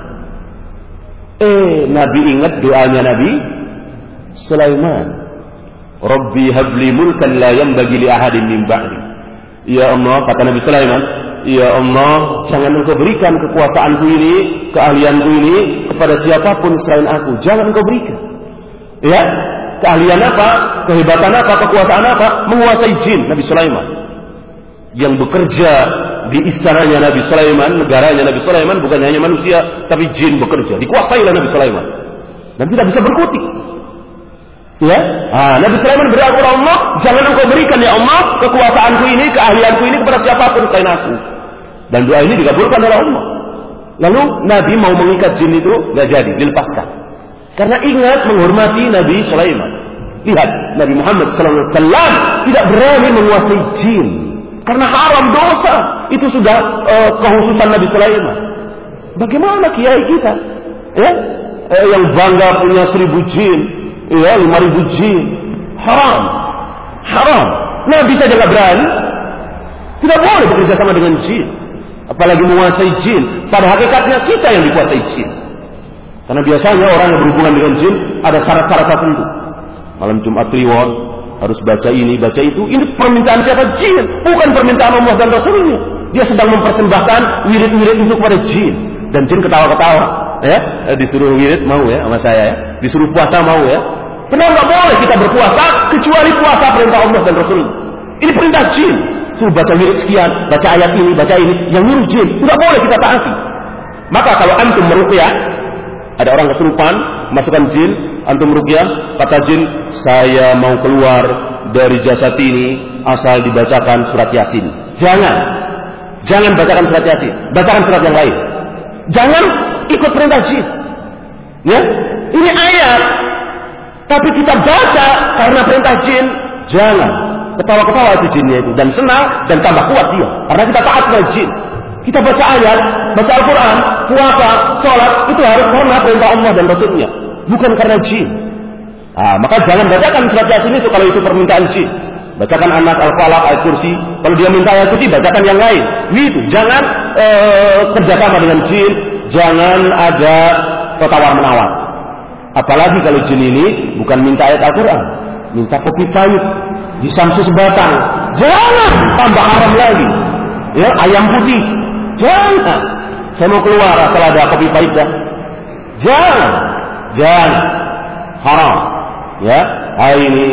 Eh, Nabi ingat doanya Nabi Sulaiman. Rabbi habli mulkan la yanbaghi li ahadin min ba'di. Ya Allah, kata Nabi Sulaiman, ya Allah, jangan engkau berikan kekuasaanku ini, keahlianku ini kepada siapapun selain aku. Jangan engkau berikan. Ya, keahlian apa, kehebatan apa, kekuasaan apa, menguasai jin. Nabi Sulaiman yang bekerja di istananya Nabi Sulaiman, negaranya Nabi Sulaiman, bukan hanya manusia, tapi jin bekerja. Dikuasai oleh Nabi Sulaiman dan tidak bisa berkutik. Ya, ah, Nabi Sulaiman berdoa kepada Allah, jangan engkau berikan ya Allah kekuasaanku ini, keahlianku ini kepada siapapun selain aku. Dan doa ini dikabulkan oleh Allah. Lalu Nabi mau mengikat jin itu, nggak jadi, dilepaskan. Karena ingat menghormati Nabi Sulaiman. Lihat, Nabi Muhammad sallallahu alaihi wasallam tidak berani menguasai jin karena haram, dosa. Itu sudah uh, kehususan Nabi Sulaiman. Bagaimana kiai kita, ya, eh, yang bangga punya seribu jin, ya, lima ribu jin, haram, haram. Nabi saja nggak berani, tidak boleh bekerja sama dengan jin. Apalagi menguasai jin. Pada hakikatnya kita yang dikuasai jin. Karena biasanya orang yang berhubungan dengan jin ada syarat-syarat tertentu. Malam Jumat Kliwon harus baca ini, baca itu. Ini permintaan siapa? Jin. Bukan permintaan Allah dan Rasulnya. Dia sedang mempersembahkan wirid-wirid itu kepada jin. Dan jin ketawa-ketawa, ya, disuruh wirid mau ya sama saya ya, disuruh puasa mau ya. Kenapa nggak boleh kita berpuasa kecuali puasa perintah Allah dan Rasulnya? Ini perintah jin. Suruh baca wirid sekian, baca ayat ini, baca ini, yang nyuruh jin, tidak boleh kita taati. Maka kalau antum meruqyah, ada orang kesurupan, masukkan jin, antum meruqyah, kata jin, saya mau keluar dari jasad ini asal dibacakan surat Yasin. Jangan, jangan bacakan surat Yasin, bacakan surat yang lain. Jangan ikut perintah jin. Ya, ini ayat, tapi kita baca karena perintah jin, jangan. Ketawa-ketawa itu jinnya itu dan senang dan tambah kuat dia karena kita taat kepada jin. Kita baca ayat, baca Al-Quran, puasa, sholat itu harus karena perintah Allah dan Rasulnya, bukan karena jin. Nah, maka jangan bacakan surat Yasin itu kalau itu permintaan jin. Bacakan An-Nas, Al-Falaq, Al-Kursi. Kalau dia minta ayat putih, bacakan yang lain. Gitu. Jangan ee, kerjasama dengan jin. Jangan ada tawar-menawar. Apalagi kalau jin ini bukan minta ayat Al-Quran, minta kopi pahit di samsu sebatang. Jangan tambah haram lagi. Ya, ayam putih. Jangan. Saya mau keluar asal ada kopi pahit dah. Jangan. Jangan. Haram. Ya, hari ini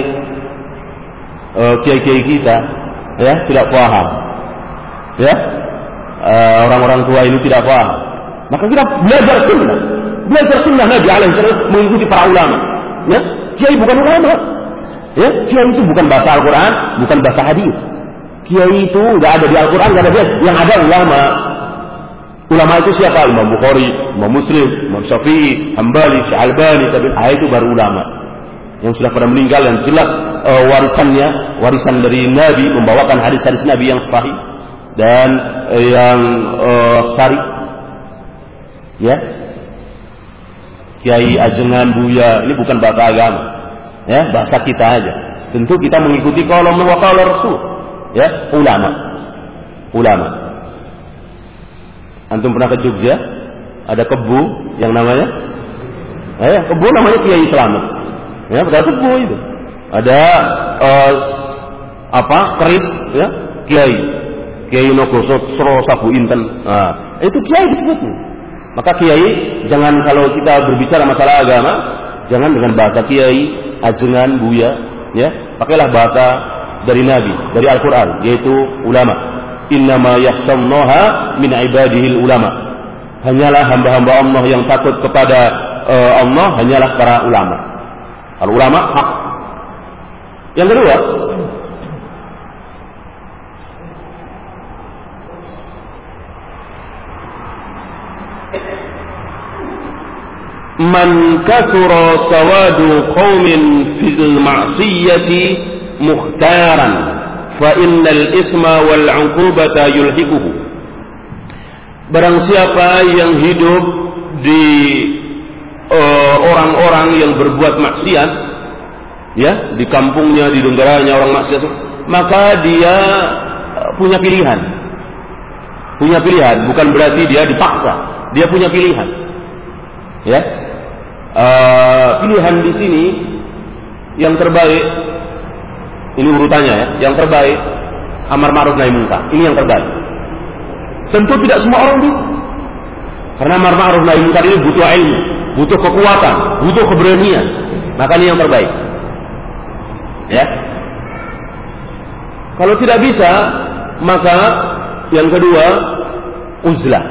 uh, kiai-kiai kita ya tidak paham. Ya. Uh, orang-orang tua ini tidak paham. Maka kita belajar sunnah. Belajar sunnah Nabi alaihi wasallam mengikuti para ulama. Ya, kiai bukan ulama. Ya, kiai itu bukan bahasa Al-Quran, bukan bahasa hadis. Kiai itu nggak ada di Al-Quran, nggak ada dia. Yang ada ulama. Ulama itu siapa? Imam Bukhari, Imam Muslim, Imam Syafi'i, Hambali, Syalbani, Sabil. Ah, itu baru ulama. Yang sudah pada meninggal, yang jelas uh, warisannya, warisan dari Nabi, membawakan hadis-hadis Nabi yang sahih dan uh, yang uh, sari. Ya, Kiai Ajengan, Buya, ini bukan bahasa agama. Ya, bahasa kita aja. Tentu kita mengikuti qaul Allah wa qaul Rasul. Ya, ulama. Ulama. Antum pernah ke Jogja? Ada kebu yang namanya? Eh, kebu namanya Kiai Slamet. Ya, betul kebu itu. Ada uh, apa keris ya kiai kiai Nogosotro Sabu Inten. Nah, itu kiai disebutnya. Maka kiai jangan kalau kita berbicara masalah agama jangan dengan bahasa kiai, ajengan, buya, ya. Pakailah bahasa dari Nabi, dari Al-Qur'an yaitu ulama. Innama yakhshallaha min ibadihil ulama. Hanyalah hamba-hamba Allah yang takut kepada uh, Allah hanyalah para ulama. Al ulama hak. Yang kedua, man kasura sawadu qaumin fil ma'siyati mukhtaran fa innal ithma wal 'uqubata yulhiquhu. Barang siapa yang hidup di uh, orang-orang yang berbuat maksiat, ya, di kampungnya, di negaranya orang maksiat, maka dia punya pilihan. Punya pilihan, bukan berarti dia dipaksa. Dia punya pilihan. Ya. Uh, pilihan di sini yang terbaik, ini urutannya ya, yang terbaik amar ma'ruf nahi munkar. Ini yang terbaik. Tentu tidak semua orang bisa. Karena amar ma'ruf nahi munkar ini butuh ilmu, butuh kekuatan, butuh keberanian. Maka ini yang terbaik. Ya. Kalau tidak bisa, maka yang kedua uzlah,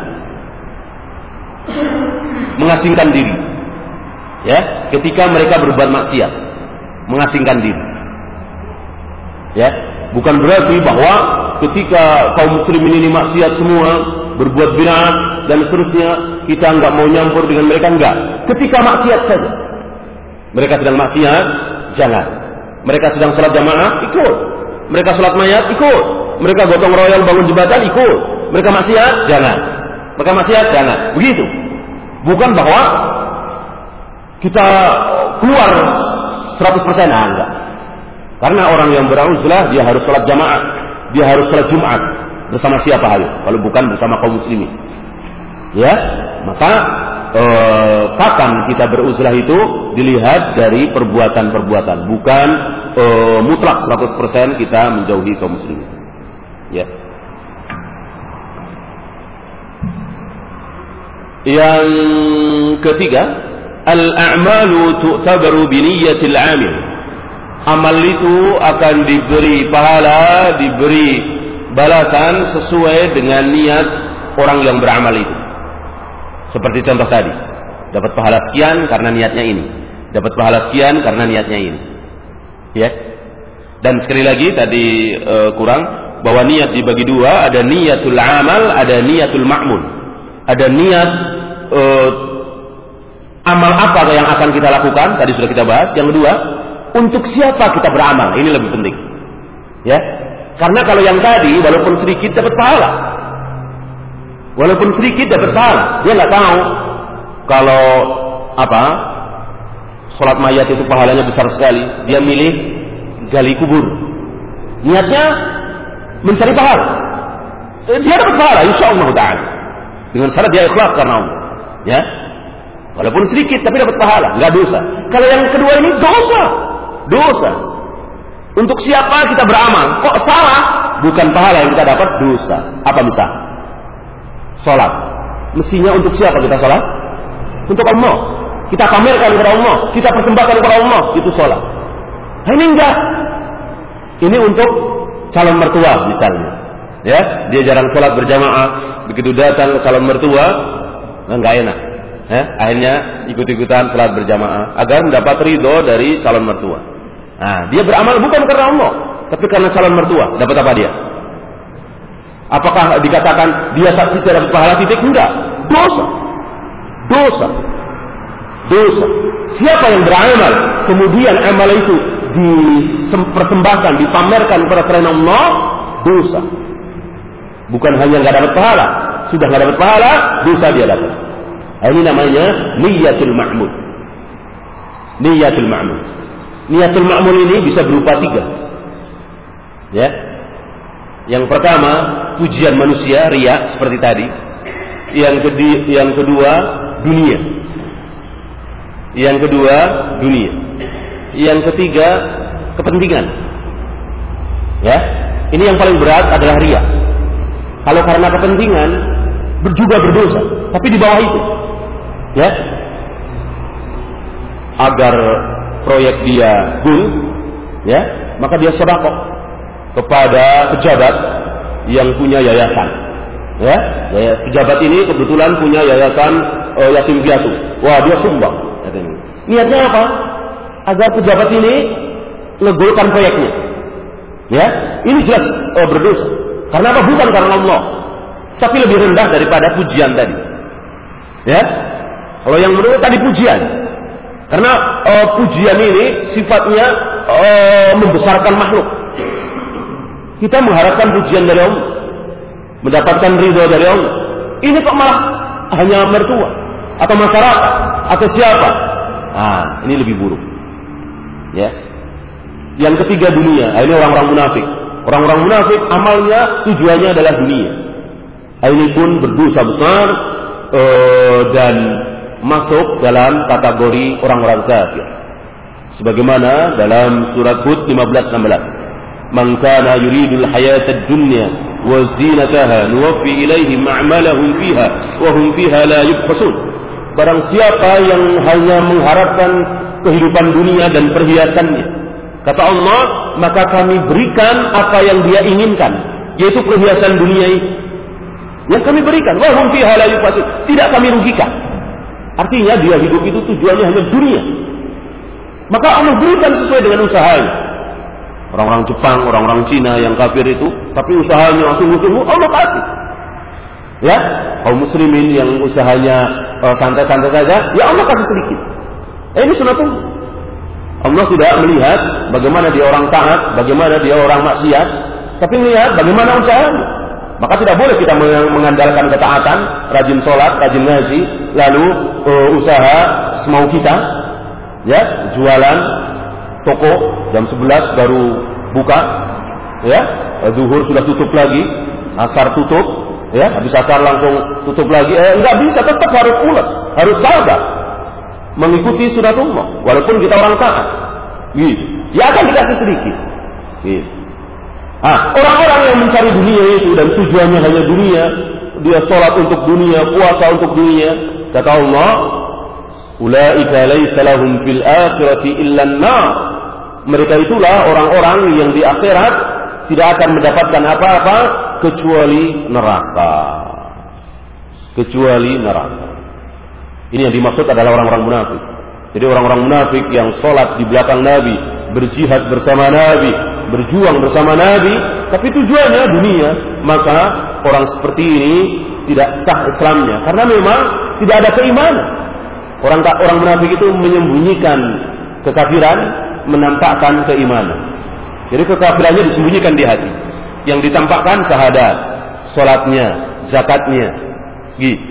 mengasingkan diri. Ya, ketika mereka berbuat maksiat, mengasingkan diri. Ya, bukan berarti bahwa ketika kaum muslimin ini maksiat semua, berbuat bid'ah dan seterusnya, kita enggak mau nyampur dengan mereka, enggak. Ketika maksiat saja. Mereka sedang maksiat, jangan. Mereka sedang sholat jamaah, ikut. Mereka sholat mayat, ikut. Mereka gotong royong bangun jembatan, ikut. Mereka maksiat, jangan. Mereka maksiat, jangan. Begitu. Bukan bahwa kita keluar seratus persen, nah, enggak. Karena orang yang beruzlah dia harus sholat jamaah, dia harus sholat Jumat bersama siapa hayo, kalau bukan bersama kaum muslimin. Ya, maka eh, kapan kita beruzlah itu dilihat dari perbuatan-perbuatan, bukan eh, mutlak seratus persen kita menjauhi kaum muslimin. Ya. Yang ketiga, al-a'malu tu'tabaru biniyyatil 'amil. Amal itu akan diberi pahala, diberi balasan sesuai dengan niat orang yang beramal itu. Seperti contoh tadi, dapat pahala sekian karena niatnya ini, dapat pahala sekian karena niatnya ini. Ya. Dan sekali lagi tadi uh, kurang bahwa niat dibagi dua, ada niatul amal, ada niatul ma'mul. Ada niat uh, amal apa yang akan kita lakukan, tadi sudah kita bahas. Yang kedua, untuk siapa kita beramal, ini lebih penting. Ya. Karena kalau yang tadi walaupun sedikit dapat pahala. Walaupun sedikit dapat pahala. Dia enggak tahu kalau apa? Salat mayat itu pahalanya besar sekali. Dia milih gali kubur. Niatnya mencari pahala. Dia dapat pahala insyaallah taala. Dengan syarat dia ikhlas karena Allah. Ya. Walaupun sedikit tapi dapat pahala, enggak dosa. Kalau yang kedua ini dosa. Dosa. Untuk siapa kita beramal? Kok salah? Bukan pahala yang kita dapat, dosa. Apa misal? Salat. Mestinya untuk siapa kita salat? Untuk Allah. Kita pamerkan kepada Allah, kita persembahkan kepada Allah, itu salat. Nah, ini enggak. Ini untuk calon mertua misalnya. Ya, dia jarang salat berjamaah, begitu datang calon mertua, enggak enak. Ya, akhirnya ikut-ikutan salat berjamaah agar mendapat ridho dari calon mertua. Nah, dia beramal bukan karena Allah, tapi karena calon mertua. Dapat apa dia? Apakah dikatakan dia saksi dapat pahala titik? Enggak. Dosa. Dosa. Dosa. Siapa yang beramal kemudian amal itu dipersembahkan, dipamerkan kepada selain Allah, dosa. Bukan hanya enggak dapat pahala, sudah enggak dapat pahala, dosa dia dapat. Ini namanya niyatul ma'mul. Niyatul ma'mul. Niyatul ma'mul ini bisa berupa tiga. Ya. Yang pertama, pujian manusia, riya seperti tadi. Yang kedua, yang kedua dunia. Yang kedua dunia. Yang ketiga kepentingan. Ya, ini yang paling berat adalah riya. Kalau karena kepentingan juga berdosa, tapi di bawah itu, ya, agar proyek dia goal, ya, maka dia sedekah kepada pejabat yang punya yayasan, ya, ya pejabat ini kebetulan punya yayasan uh, yatim piatu, wah dia sumbang, niatnya apa? Agar pejabat ini ngegolkan proyeknya, ya, ini jelas oh, berdosa. Karena apa? Bukan karena Allah, tapi lebih rendah daripada pujian tadi, ya. Kalau yang menurut tadi pujian, karena uh, pujian ini sifatnya uh, membesarkan makhluk. Kita mengharapkan pujian dari Allah, mendapatkan ridho dari Allah. Ini kok malah hanya mertua atau masyarakat atau siapa? Ah, ini lebih buruk. Ya. Yang ketiga dunia. Ah, ini orang-orang munafik. Orang-orang munafik amalnya tujuannya adalah dunia. Ah, ini pun berdosa besar uh, dan masuk dalam kategori orang-orang kafir. Sebagaimana dalam surat Hud lima belas enam belas. Man kana yuridul hayatad dunya wa zinataha nuwaffi ilaihim a'malahum fiha wa hum fiha la yubkhasun. Barang siapa yang hanya mengharapkan kehidupan dunia dan perhiasannya, kata Allah, maka kami berikan apa yang dia inginkan, yaitu perhiasan dunia ini. Yang kami berikan, wa hum fiha la yubkhasun, tidak kami rugikan. Artinya dia hidup itu tujuannya hanya dunia. Maka Allah berikan sesuai dengan usahanya. Orang-orang Jepang, orang-orang Cina yang kafir itu, tapi usahanya sungguh-sungguh Allah kasih. Ya, kaum muslimin yang usahanya uh, santai-santai saja, ya Allah kasih sedikit. Eh, ini sunatullah. Allah tidak melihat bagaimana dia orang taat, bagaimana dia orang maksiat, tapi melihat bagaimana usahanya. Maka tidak boleh kita mengandalkan ketaatan, rajin sholat, rajin ngaji, lalu uh, usaha semau kita, ya, jualan toko jam sebelas baru buka, ya, zuhur sudah tutup lagi, asar tutup, ya, habis asar langsung tutup lagi, eh enggak bisa, tetap harus ulet, harus sabar mengikuti sunatullah, walaupun kita orang taat, gitu, ya akan dikasih sedikit, gitu. Ah, orang-orang yang mencari dunia itu dan tujuannya hanya dunia, dia sholat untuk dunia, puasa untuk dunia, kata Allah, ulaika laisa lahum fil akhirati illa an-nar. Mereka itulah orang-orang yang di akhirat tidak akan mendapatkan apa-apa kecuali neraka. Kecuali neraka. Ini yang dimaksud adalah orang-orang munafik. Jadi orang-orang munafik yang sholat di belakang Nabi, berjihad bersama Nabi, berjuang bersama Nabi, tapi tujuannya dunia, maka orang seperti ini tidak sah Islamnya, karena memang tidak ada keimanan. Orang orang munafik itu menyembunyikan kekafiran, menampakkan keimanan. Jadi kekafirannya disembunyikan di hati, yang ditampakkan syahadat, salatnya, zakatnya, gitu.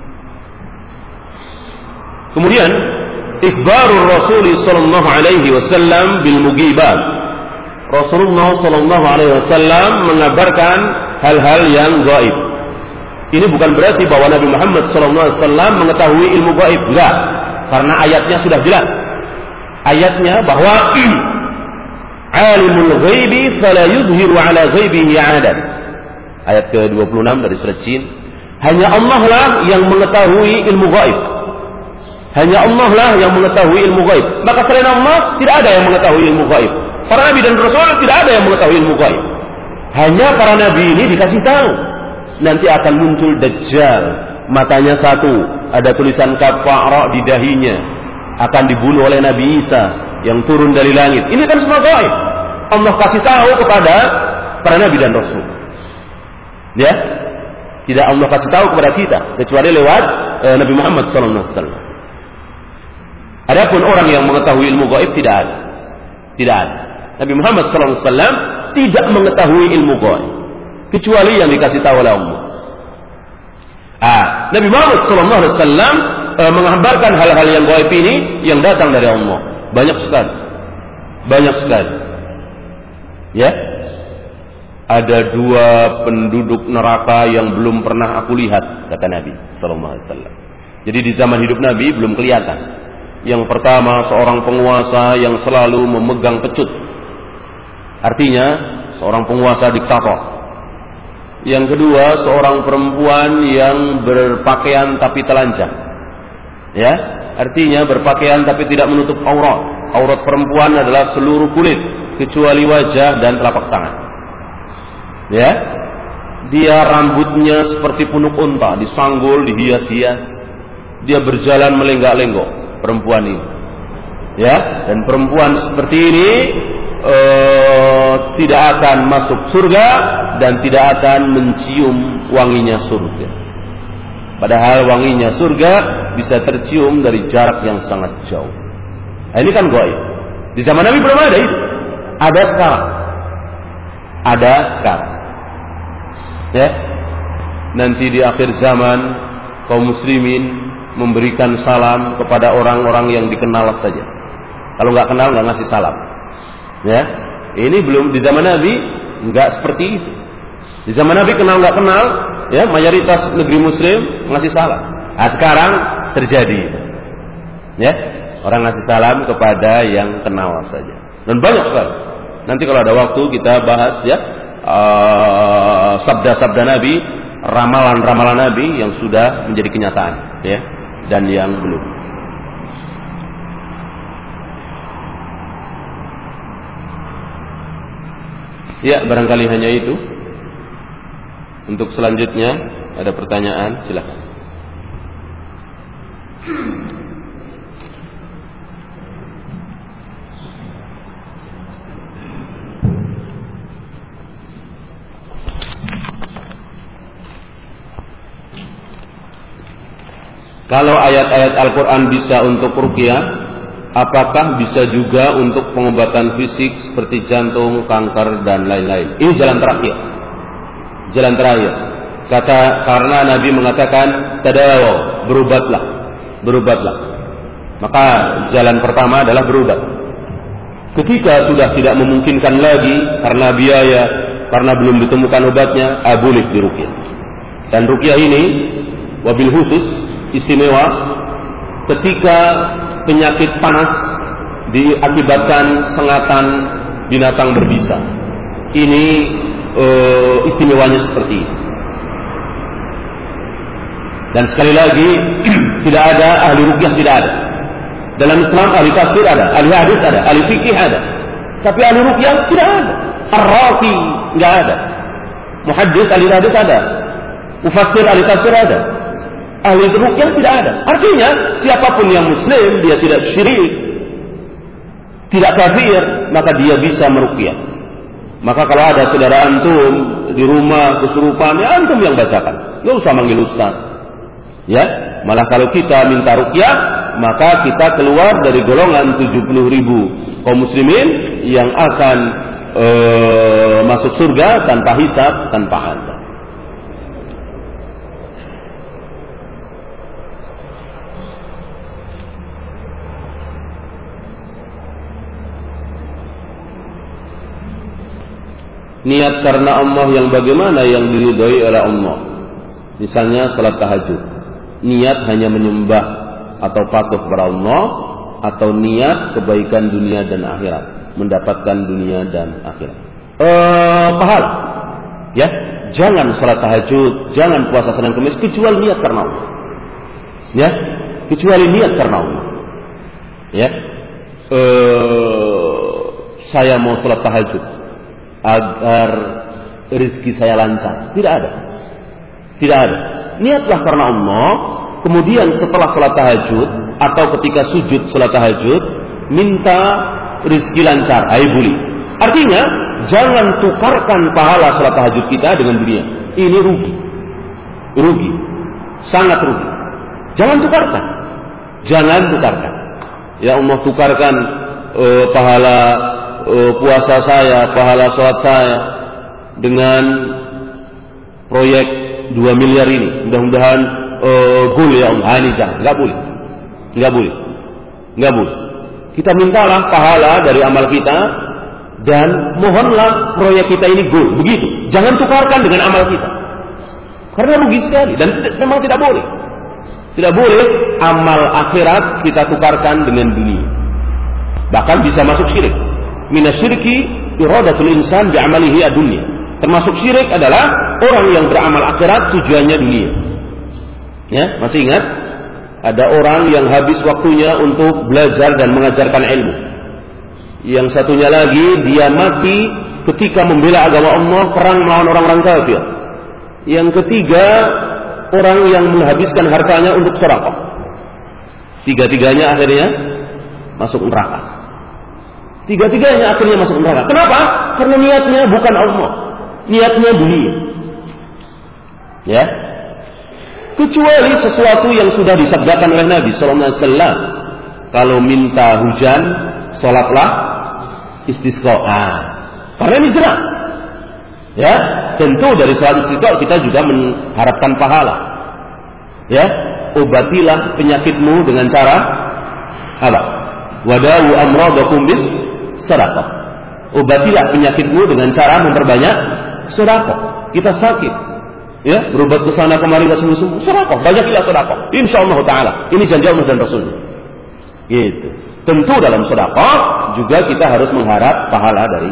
Kemudian ikhbarur Rasul sallallahu alaihi wasallam bil mugibat. Rasulullah sallallahu alaihi wasallam mengabarkan hal-hal yang gaib. Ini bukan berarti bahwa Nabi Muhammad sallallahu alaihi wasallam mengetahui ilmu gaib, enggak. Karena ayatnya sudah jelas. Ayatnya bahwa alimul ghaibi fala yuzhiru ala ghaibihi 'adan. Ayat ke dua puluh enam dari surat Jin. Hanya Allah lah yang mengetahui ilmu gaib. Hanya Allah lah yang mengetahui ilmu gaib. Maka selain Allah tidak ada yang mengetahui ilmu gaib. Para nabi dan rasul tidak ada yang mengetahui ilmu gaib. Hanya para nabi ini dikasih tahu nanti akan muncul Dajjal, matanya satu, ada tulisan kafara di dahinya, akan dibunuh oleh Nabi Isa yang turun dari langit. Ini kan semua gaib. Allah kasih tahu kepada para nabi dan rasul. Ya, tidak Allah kasih tahu kepada kita kecuali lewat eh, Nabi Muhammad sallallahu alaihi wasallam. Adapun orang yang mengetahui ilmu gaib tidak ada. Tidak ada. Nabi Muhammad sallallahu alaihi wasallam tidak mengetahui ilmu gaib kecuali yang dikasih tahu oleh Allah. Ah, Nabi Muhammad sallallahu alaihi wasallam eh, mengabarkan hal-hal yang gaib ini yang datang dari Allah. Banyak sekali. Banyak sekali. Ya. Ada dua penduduk neraka yang belum pernah aku lihat, kata Nabi sallallahu alaihi wasallam. Jadi di zaman hidup Nabi belum kelihatan. Yang pertama seorang penguasa yang selalu memegang pecut. Artinya seorang penguasa diktator. Yang kedua, seorang perempuan yang berpakaian tapi telanjang. Ya, artinya berpakaian tapi tidak menutup aurat. Aurat perempuan adalah seluruh kulit kecuali wajah dan telapak tangan. Ya, dia rambutnya seperti punuk unta, disanggul, dihias-hias. Dia berjalan melenggak-lenggok, perempuan ini. Ya, dan perempuan seperti ini uh, tidak akan masuk surga dan tidak akan mencium wanginya surga. Padahal wanginya surga bisa tercium dari jarak yang sangat jauh. Nah, ini kan gaib. Di zaman Nabi belum ada itu. Ada sekarang. Ada sekarang. Ya. Nanti di akhir zaman kaum muslimin memberikan salam kepada orang-orang yang dikenal saja. Kalau nggak kenal nggak ngasih salam. Ya. Ini belum di zaman Nabi nggak seperti itu. Di zaman Nabi kenal nggak kenal, ya mayoritas negeri Muslim ngasih salam. Nah, sekarang terjadi, ya orang ngasih salam kepada yang kenal saja. Dan banyak sekali. Nanti kalau ada waktu kita bahas ya uh, sabda-sabda Nabi, ramalan-ramalan Nabi yang sudah menjadi kenyataan, ya dan yang belum. Ya barangkali hanya itu. Untuk selanjutnya ada pertanyaan, silakan. Kalau ayat-ayat Al-Quran bisa untuk ruqyah, apakah bisa juga untuk pengobatan fisik seperti jantung, kanker dan lain-lain? Ini jalan terakhir. Jalan terakhir. Kata karena Nabi mengatakan tadawaw, berobatlah, berobatlah. Maka jalan pertama adalah berobat. Ketika sudah tidak memungkinkan lagi karena biaya, karena belum ditemukan obatnya, ah, boleh diruqyah. Dan ruqyah ini wabil khusus istimewa ketika penyakit panas diakibatkan sengatan binatang berbisa. Ini uh, istimewanya seperti ini. Dan sekali lagi tidak ada ahli ruqyah, tidak ada. Dalam Islam ahli tafsir ada, ahli hadis ada, ahli fikih ada. Tapi ahli ruqyah tidak ada. Ar-Rafi enggak ada. Muhaddits ahli hadis ada. Mufassir ahli tafsir ada. Ahli ruqyah tidak ada. Artinya siapapun yang muslim, dia tidak syirik, tidak kafir, maka dia bisa meruqyah. Maka kalau ada saudara antum di rumah kesurupan, ya antum yang bacakan. Enggak usah manggil ustaz. Ya, malah kalau kita minta ruqyah, maka kita keluar dari golongan tujuh puluh ribu kaum muslimin yang akan ee, masuk surga tanpa hisab, tanpa azab. Niat karena Allah yang bagaimana yang diridhai oleh Allah? Misalnya salat tahajud. Niat hanya menyembah atau patuh kepada Allah, atau niat kebaikan dunia dan akhirat, mendapatkan dunia dan akhirat. Eh, pahala. Ya, jangan salat tahajud, jangan puasa Senin Kamis kecuali niat karena Allah. Ya, kecuali niat karena Allah. Ya, eh, saya mau salat tahajud agar rezeki saya lancar. Tidak ada. Tidak ada. Niatlah karena Allah. Kemudian setelah salat tahajud atau ketika sujud salat tahajud, minta rezeki lancar. Hai boleh. Artinya jangan tukarkan pahala salat tahajud kita dengan dunia. Ini rugi. Rugi. Sangat rugi. Jangan tukarkan. Jangan tukarkan. Ya Allah, tukarkan uh, pahala uh, puasa saya, pahala salat saya dengan proyek dua miliar ini. Mudah-mudahan uh, goal ya Allah. Ini jangan, enggak boleh. Enggak boleh. Enggak boleh. Kita mintalah pahala dari amal kita dan mohonlah proyek kita ini goal. Begitu. Jangan tukarkan dengan amal kita. Karena rugi sekali dan memang tidak boleh. Tidak boleh amal akhirat kita tukarkan dengan dunia. Bahkan bisa masuk syirik. Minasyirki iradatul insan bi amalihi ad-dunya. Termasuk syirik adalah orang yang beramal akhirat tujuannya dunia. Ya, masih ingat? Ada orang yang habis waktunya untuk belajar dan mengajarkan ilmu. Yang satunya lagi dia mati ketika membela agama Allah, perang melawan orang-orang kafir. Yang ketiga, orang yang menghabiskan hartanya untuk sedekah. Tiga-tiganya akhirnya masuk neraka. Tiga-tiganya akhirnya masuk neraka. Kenapa? Karena niatnya bukan Allah, niatnya dunia. Ya. Kecuali sesuatu yang sudah disabdakan oleh Nabi sallallahu alaihi wasallam, kalau minta hujan, salatlah istisqa. Ah, karena ini jelas. Ya, tentu dari salat istisqa kita juga mengharapkan pahala. Ya, obatilah penyakitmu dengan cara apa? Wadawu amradakum bis sedekah. Obatilah penyakitmu dengan cara memperbanyak sedekah. Kita sakit, ya, berobat ke sana kemari enggak sembuh-sembuh, sedekah, banyakilah sedekah. Insyaallah taala. Ini janji Allah dan Rasulnya. Gitu. Tentu dalam sedekah juga kita harus mengharap pahala dari.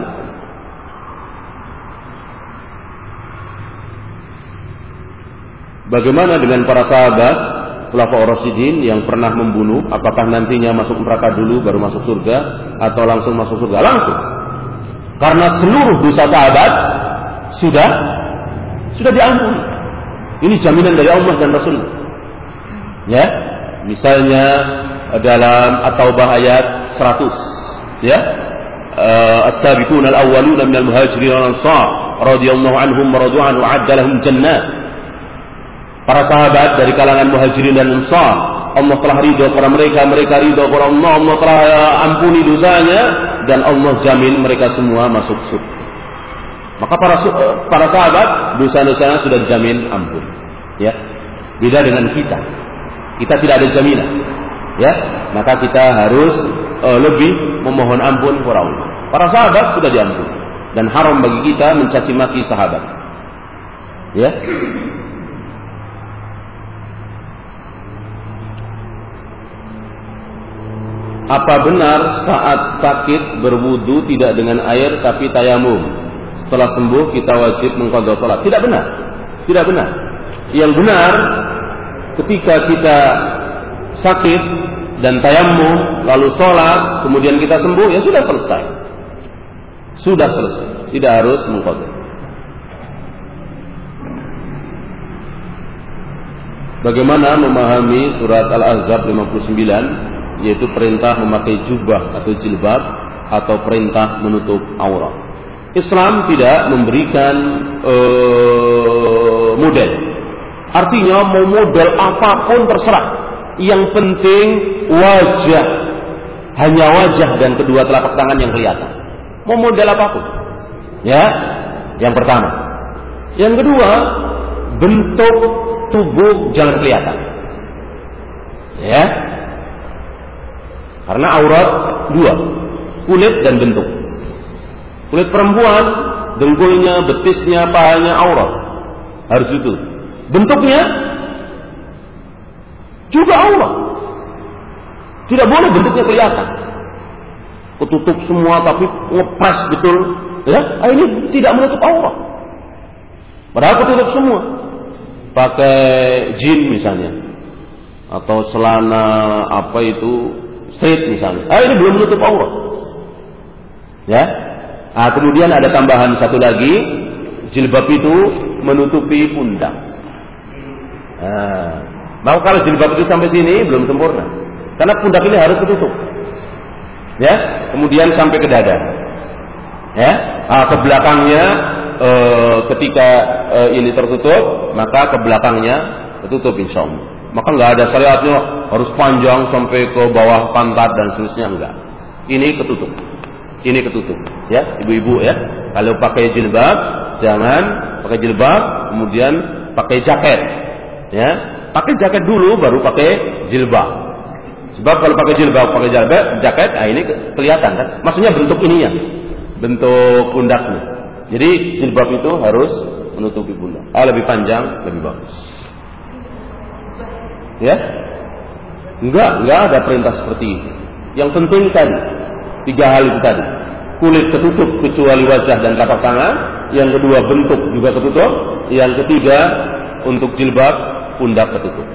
Bagaimana dengan para sahabat Khulafaur Rasyidin yang pernah membunuh? Apakah nantinya masuk neraka dulu baru masuk surga atau langsung masuk surga? Langsung. Karena seluruh dosa sahabat sudah sudah diampuni. Ini jaminan dari Allah dan Rasul. Ya, misalnya dalam At-Taubah ayat seratus, ya, as-sabiquna al-awwaluna minal muhajirin wal ansar radhiyallahu anhum wa radu anhu a'adda lahum jannat. Para sahabat dari kalangan muhajirin dan ansar, Allah telah ridho kepada mereka, mereka ridho kepada Allah, Allah telah ampuni dosanya, dan Allah jamin mereka semua masuk surga. Maka para para sahabat dosa-dosanya sudah dijamin ampun. Ya, beda dengan kita. Kita tidak ada jaminan. Ya, maka kita harus uh, lebih memohon ampun kepada Allah. Para sahabat sudah diampuni, dan haram bagi kita mencaci maki sahabat. Ya. Apa benar saat sakit berwudu tidak dengan air tapi tayamum? Setelah sembuh kita wajib mengqadha salat? Tidak benar. Tidak benar. Yang benar ketika kita sakit dan tayamum lalu salat kemudian kita sembuh, ya sudah selesai. Sudah selesai. Tidak harus mengqadha. Bagaimana memahami surat Al-Ahzab lima puluh sembilan, yaitu perintah memakai jubah atau jilbab atau perintah menutup aurat? Islam tidak memberikan uh, model. Artinya mau model apapun terserah. Yang penting wajah, hanya wajah dan kedua telapak tangan yang kelihatan. Mau model apapun. Ya, yang pertama. Yang kedua, bentuk tubuh jangan kelihatan. Ya. Karena aurat dua, kulit dan bentuk. Kulit perempuan, dengkulnya, betisnya, pahanya aurat, harus itu. Bentuknya juga aurat. Tidak boleh bentuknya kelihatan. Ketutup semua tapi ngepres betul, ya? Ah, ini tidak menutup aurat. Padahal ketutup semua. Pakai jin misalnya, atau celana apa itu? Straight misalnya, ah ini belum menutup aurat, ya. Ah kemudian ada tambahan satu lagi, jilbab itu menutupi pundak. Ah, mau kalau jilbab itu sampai sini belum sempurna, karena pundak ini harus tertutup, ya. Kemudian sampai ke dada, ya. Ah ke belakangnya, eh, ketika eh, ini tertutup, maka ke belakangnya tertutup insya Allah. Maka nggak ada syariatnya harus panjang sampai ke bawah pantat dan seterusnya, enggak. Ini ketutup, ini ketutup, ya ibu-ibu ya. Kalau pakai jilbab jangan pakai jilbab kemudian pakai jaket, ya. Pakai jaket dulu baru pakai jilbab. Sebab kalau pakai jilbab pakai jaket, jaket, ah ini kelihatan kan? Maksudnya bentuk ininya, bentuk pundaknya. Jadi jilbab itu harus menutupi pundak. Ah lebih panjang lebih bagus. Ya, enggak, enggak ada perintah seperti itu. Yang penting tadi tiga hal itu tadi. kulit ketutup kecuali wajah dan telapak tangan. Yang kedua, bentuk juga ketutup. Yang ketiga, untuk jilbab, pundak ketutup.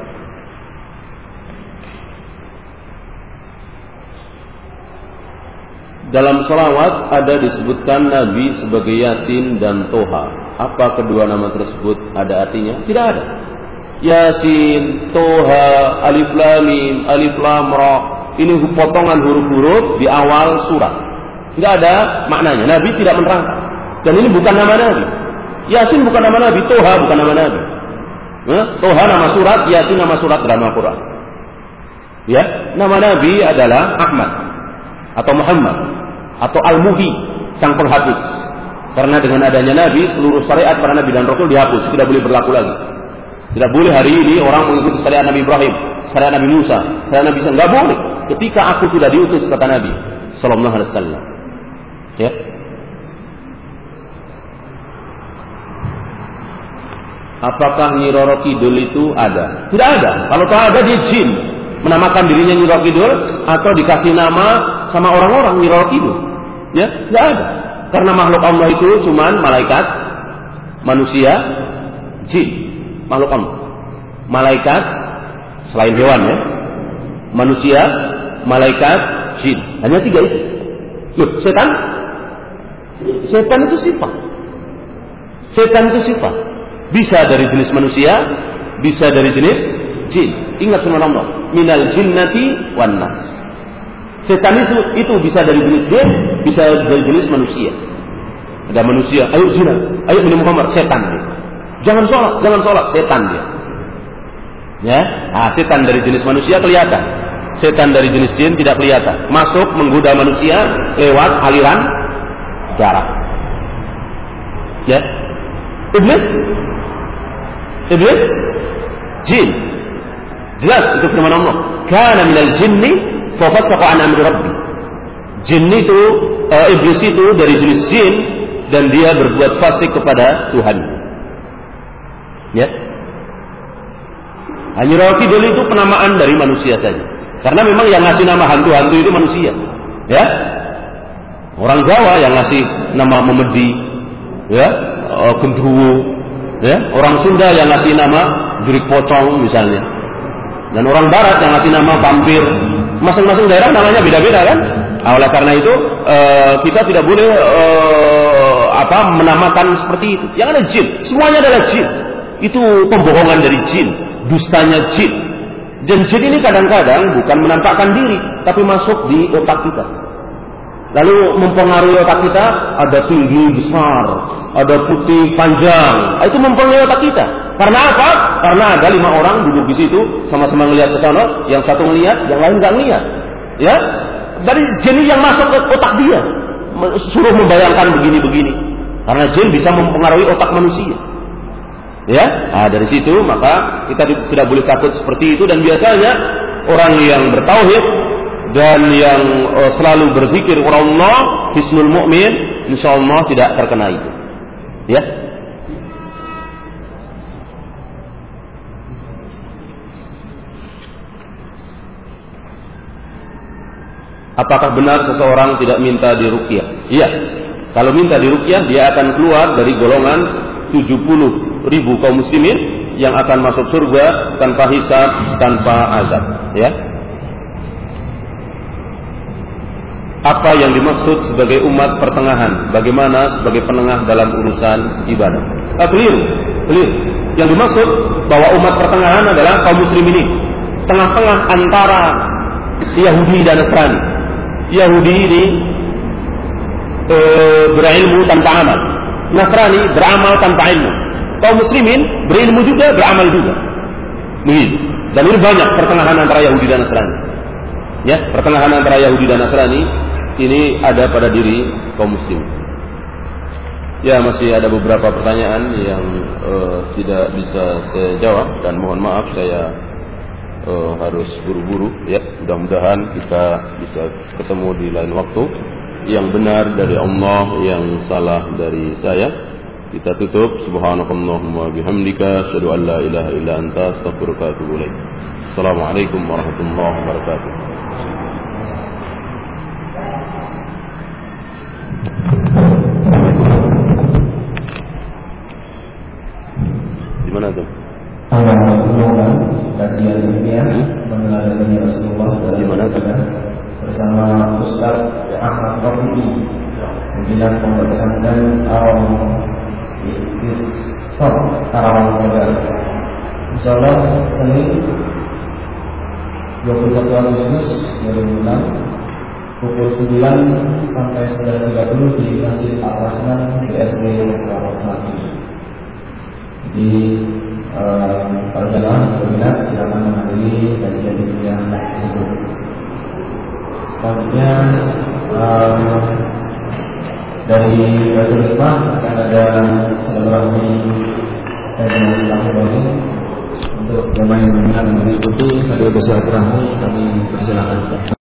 Dalam salawat ada disebutkan Nabi sebagai Yasin dan Toha. Apa kedua nama tersebut ada artinya? Tidak ada. Yasin, Toha, Alif Lam Mim, Alif Lam Ra. Ini potongan huruf-huruf di awal surat. Tidak ada maknanya. Nabi tidak menerangkan. Dan ini bukan nama Nabi. Yasin bukan nama Nabi. Toha bukan nama Nabi. Nah, Toha nama surat, Yasin nama surat dalam Al-Quran. Ya, nama Nabi adalah Ahmad atau Muhammad atau Al-Muhi, sang penghapus. Karena dengan adanya Nabi, seluruh syariat para Nabi dan Rasul dihapus, tidak boleh berlaku lagi. Tidak boleh hari ini orang mengikuti syariat Nabi Ibrahim, syariat Nabi Musa, syariat Nabi Isa. Tidak boleh. Ketika aku sudah diutus, kata Nabi Sallallahu Alaihi Wasallam. Ya. Apakah Nyi Roro Kidul itu ada? Tidak ada. Kalau tak ada, dia jin. Menamakan dirinya Nyi Roro Kidul atau dikasih nama sama orang-orang Nyi Roro Kidul. Ya, tidak ada. Karena makhluk Allah itu cuman malaikat, manusia, jin. Makhluk Allah. Malaikat selain hewan ya. Manusia, malaikat, jin. Hanya tiga itu. Loh, setan? Setan itu sifat. Setan itu sifat. Bisa dari jenis manusia, bisa dari jenis jin. Ingat firman Allah, minal jinnati wan nas. Setan itu, itu bisa dari jenis jin, bisa dari jenis manusia. Ada manusia, ayo zina, ayo minum khamar, setan dia. Jangan sholat, jangan sholat, setan dia. Ya, nah, setan dari jenis manusia kelihatan. Setan dari jenis jin tidak kelihatan. Masuk menggoda manusia lewat aliran darah. Ya, iblis, iblis, jin. Jelas itu firman Allah. Kana minal jinni fa fasaqa an amri rabbi. Jin itu, uh, iblis itu dari jenis jin dan dia berbuat fasik kepada Tuhan. Ya. Nyi Roro Kidul itu penamaan dari manusia saja. Karena memang yang ngasih nama hantu-hantu itu manusia. Ya. Orang Jawa yang ngasih nama Memedi, ya, uh, Gendruwo, ya. Orang Sunda yang ngasih nama Jurik Pocong misalnya. Dan orang Barat yang ngasih nama vampir. Masing-masing daerah namanya beda-beda kan? Nah, oleh karena itu uh, kita tidak boleh uh, apa menamakan seperti itu. Yang ada jin, semuanya adalah jin. Itu pembohongan dari jin, dustanya jin. Dan jin ini kadang-kadang bukan menampakkan diri, tapi masuk di otak kita. Lalu mempengaruhi otak kita, ada tinggi besar, ada putih panjang. Itu mempengaruhi otak kita. Karena apa? Karena ada lima orang duduk di situ, sama-sama melihat ke sana, yang satu melihat, yang lain nggak melihat. Ya, dari jin yang masuk ke otak dia, suruh membayangkan begini-begini. Karena jin bisa mempengaruhi otak manusia. Ya, nah, dari situ maka kita tidak boleh takut seperti itu. Dan biasanya orang yang bertauhid dan yang uh, selalu berzikir kepada Allah, hisnul mu'min, insyaallah tidak terkena itu. Ya. Apakah benar seseorang tidak minta diruqyah? Iya. Kalau minta diruqyah, dia akan keluar dari golongan tujuh puluh ribu kaum muslimin yang akan masuk surga tanpa hisab, tanpa azab. Ya. Apa yang dimaksud sebagai umat pertengahan? Bagaimana sebagai penengah dalam urusan ibadah? Ah, keliru, keliru. Yang dimaksud bahwa umat pertengahan adalah kaum muslimin, tengah-tengah antara Yahudi dan Nasrani. Yahudi ini e, berilmu tanpa amal, Nasrani beramal tanpa ilmu. Kaum muslimin berilmu juga, beramal juga. Begitu. Dan ini banyak pertengahan antara Yahudi dan Nasrani. Ya, pertengahan antara Yahudi dan Nasrani ini ada pada diri kaum muslim. Ya, masih ada beberapa pertanyaan yang uh, tidak bisa saya jawab dan mohon maaf saya uh, harus buru-buru. Ya, mudah-mudahan kita bisa ketemu di lain waktu. Yang benar dari Allah, yang salah dari saya. Kita tutup. Subhanakallahumma bihamdika asyhadu an la ilaha illa anta astaghfiruka wa atubu ilaik. Assalamualaikum warahmatullahi wabarakatuh. Stop Karawang Modal. Insyaallah Senin dua puluh satu Agustus dua ribu enam pukul sembilan sampai sebelas tiga puluh di Masjid Al-Rahman B S D Karawang satu. Jadi para jamaah berminat silakan menghadiri kajian ilmiah tersebut. Selanjutnya um, dari Rasul Hikmah akan ada silaturahmi kajian ilmiah untuk jamaah yang berminat mengikuti sambil bersilaturahmi kami persilakan.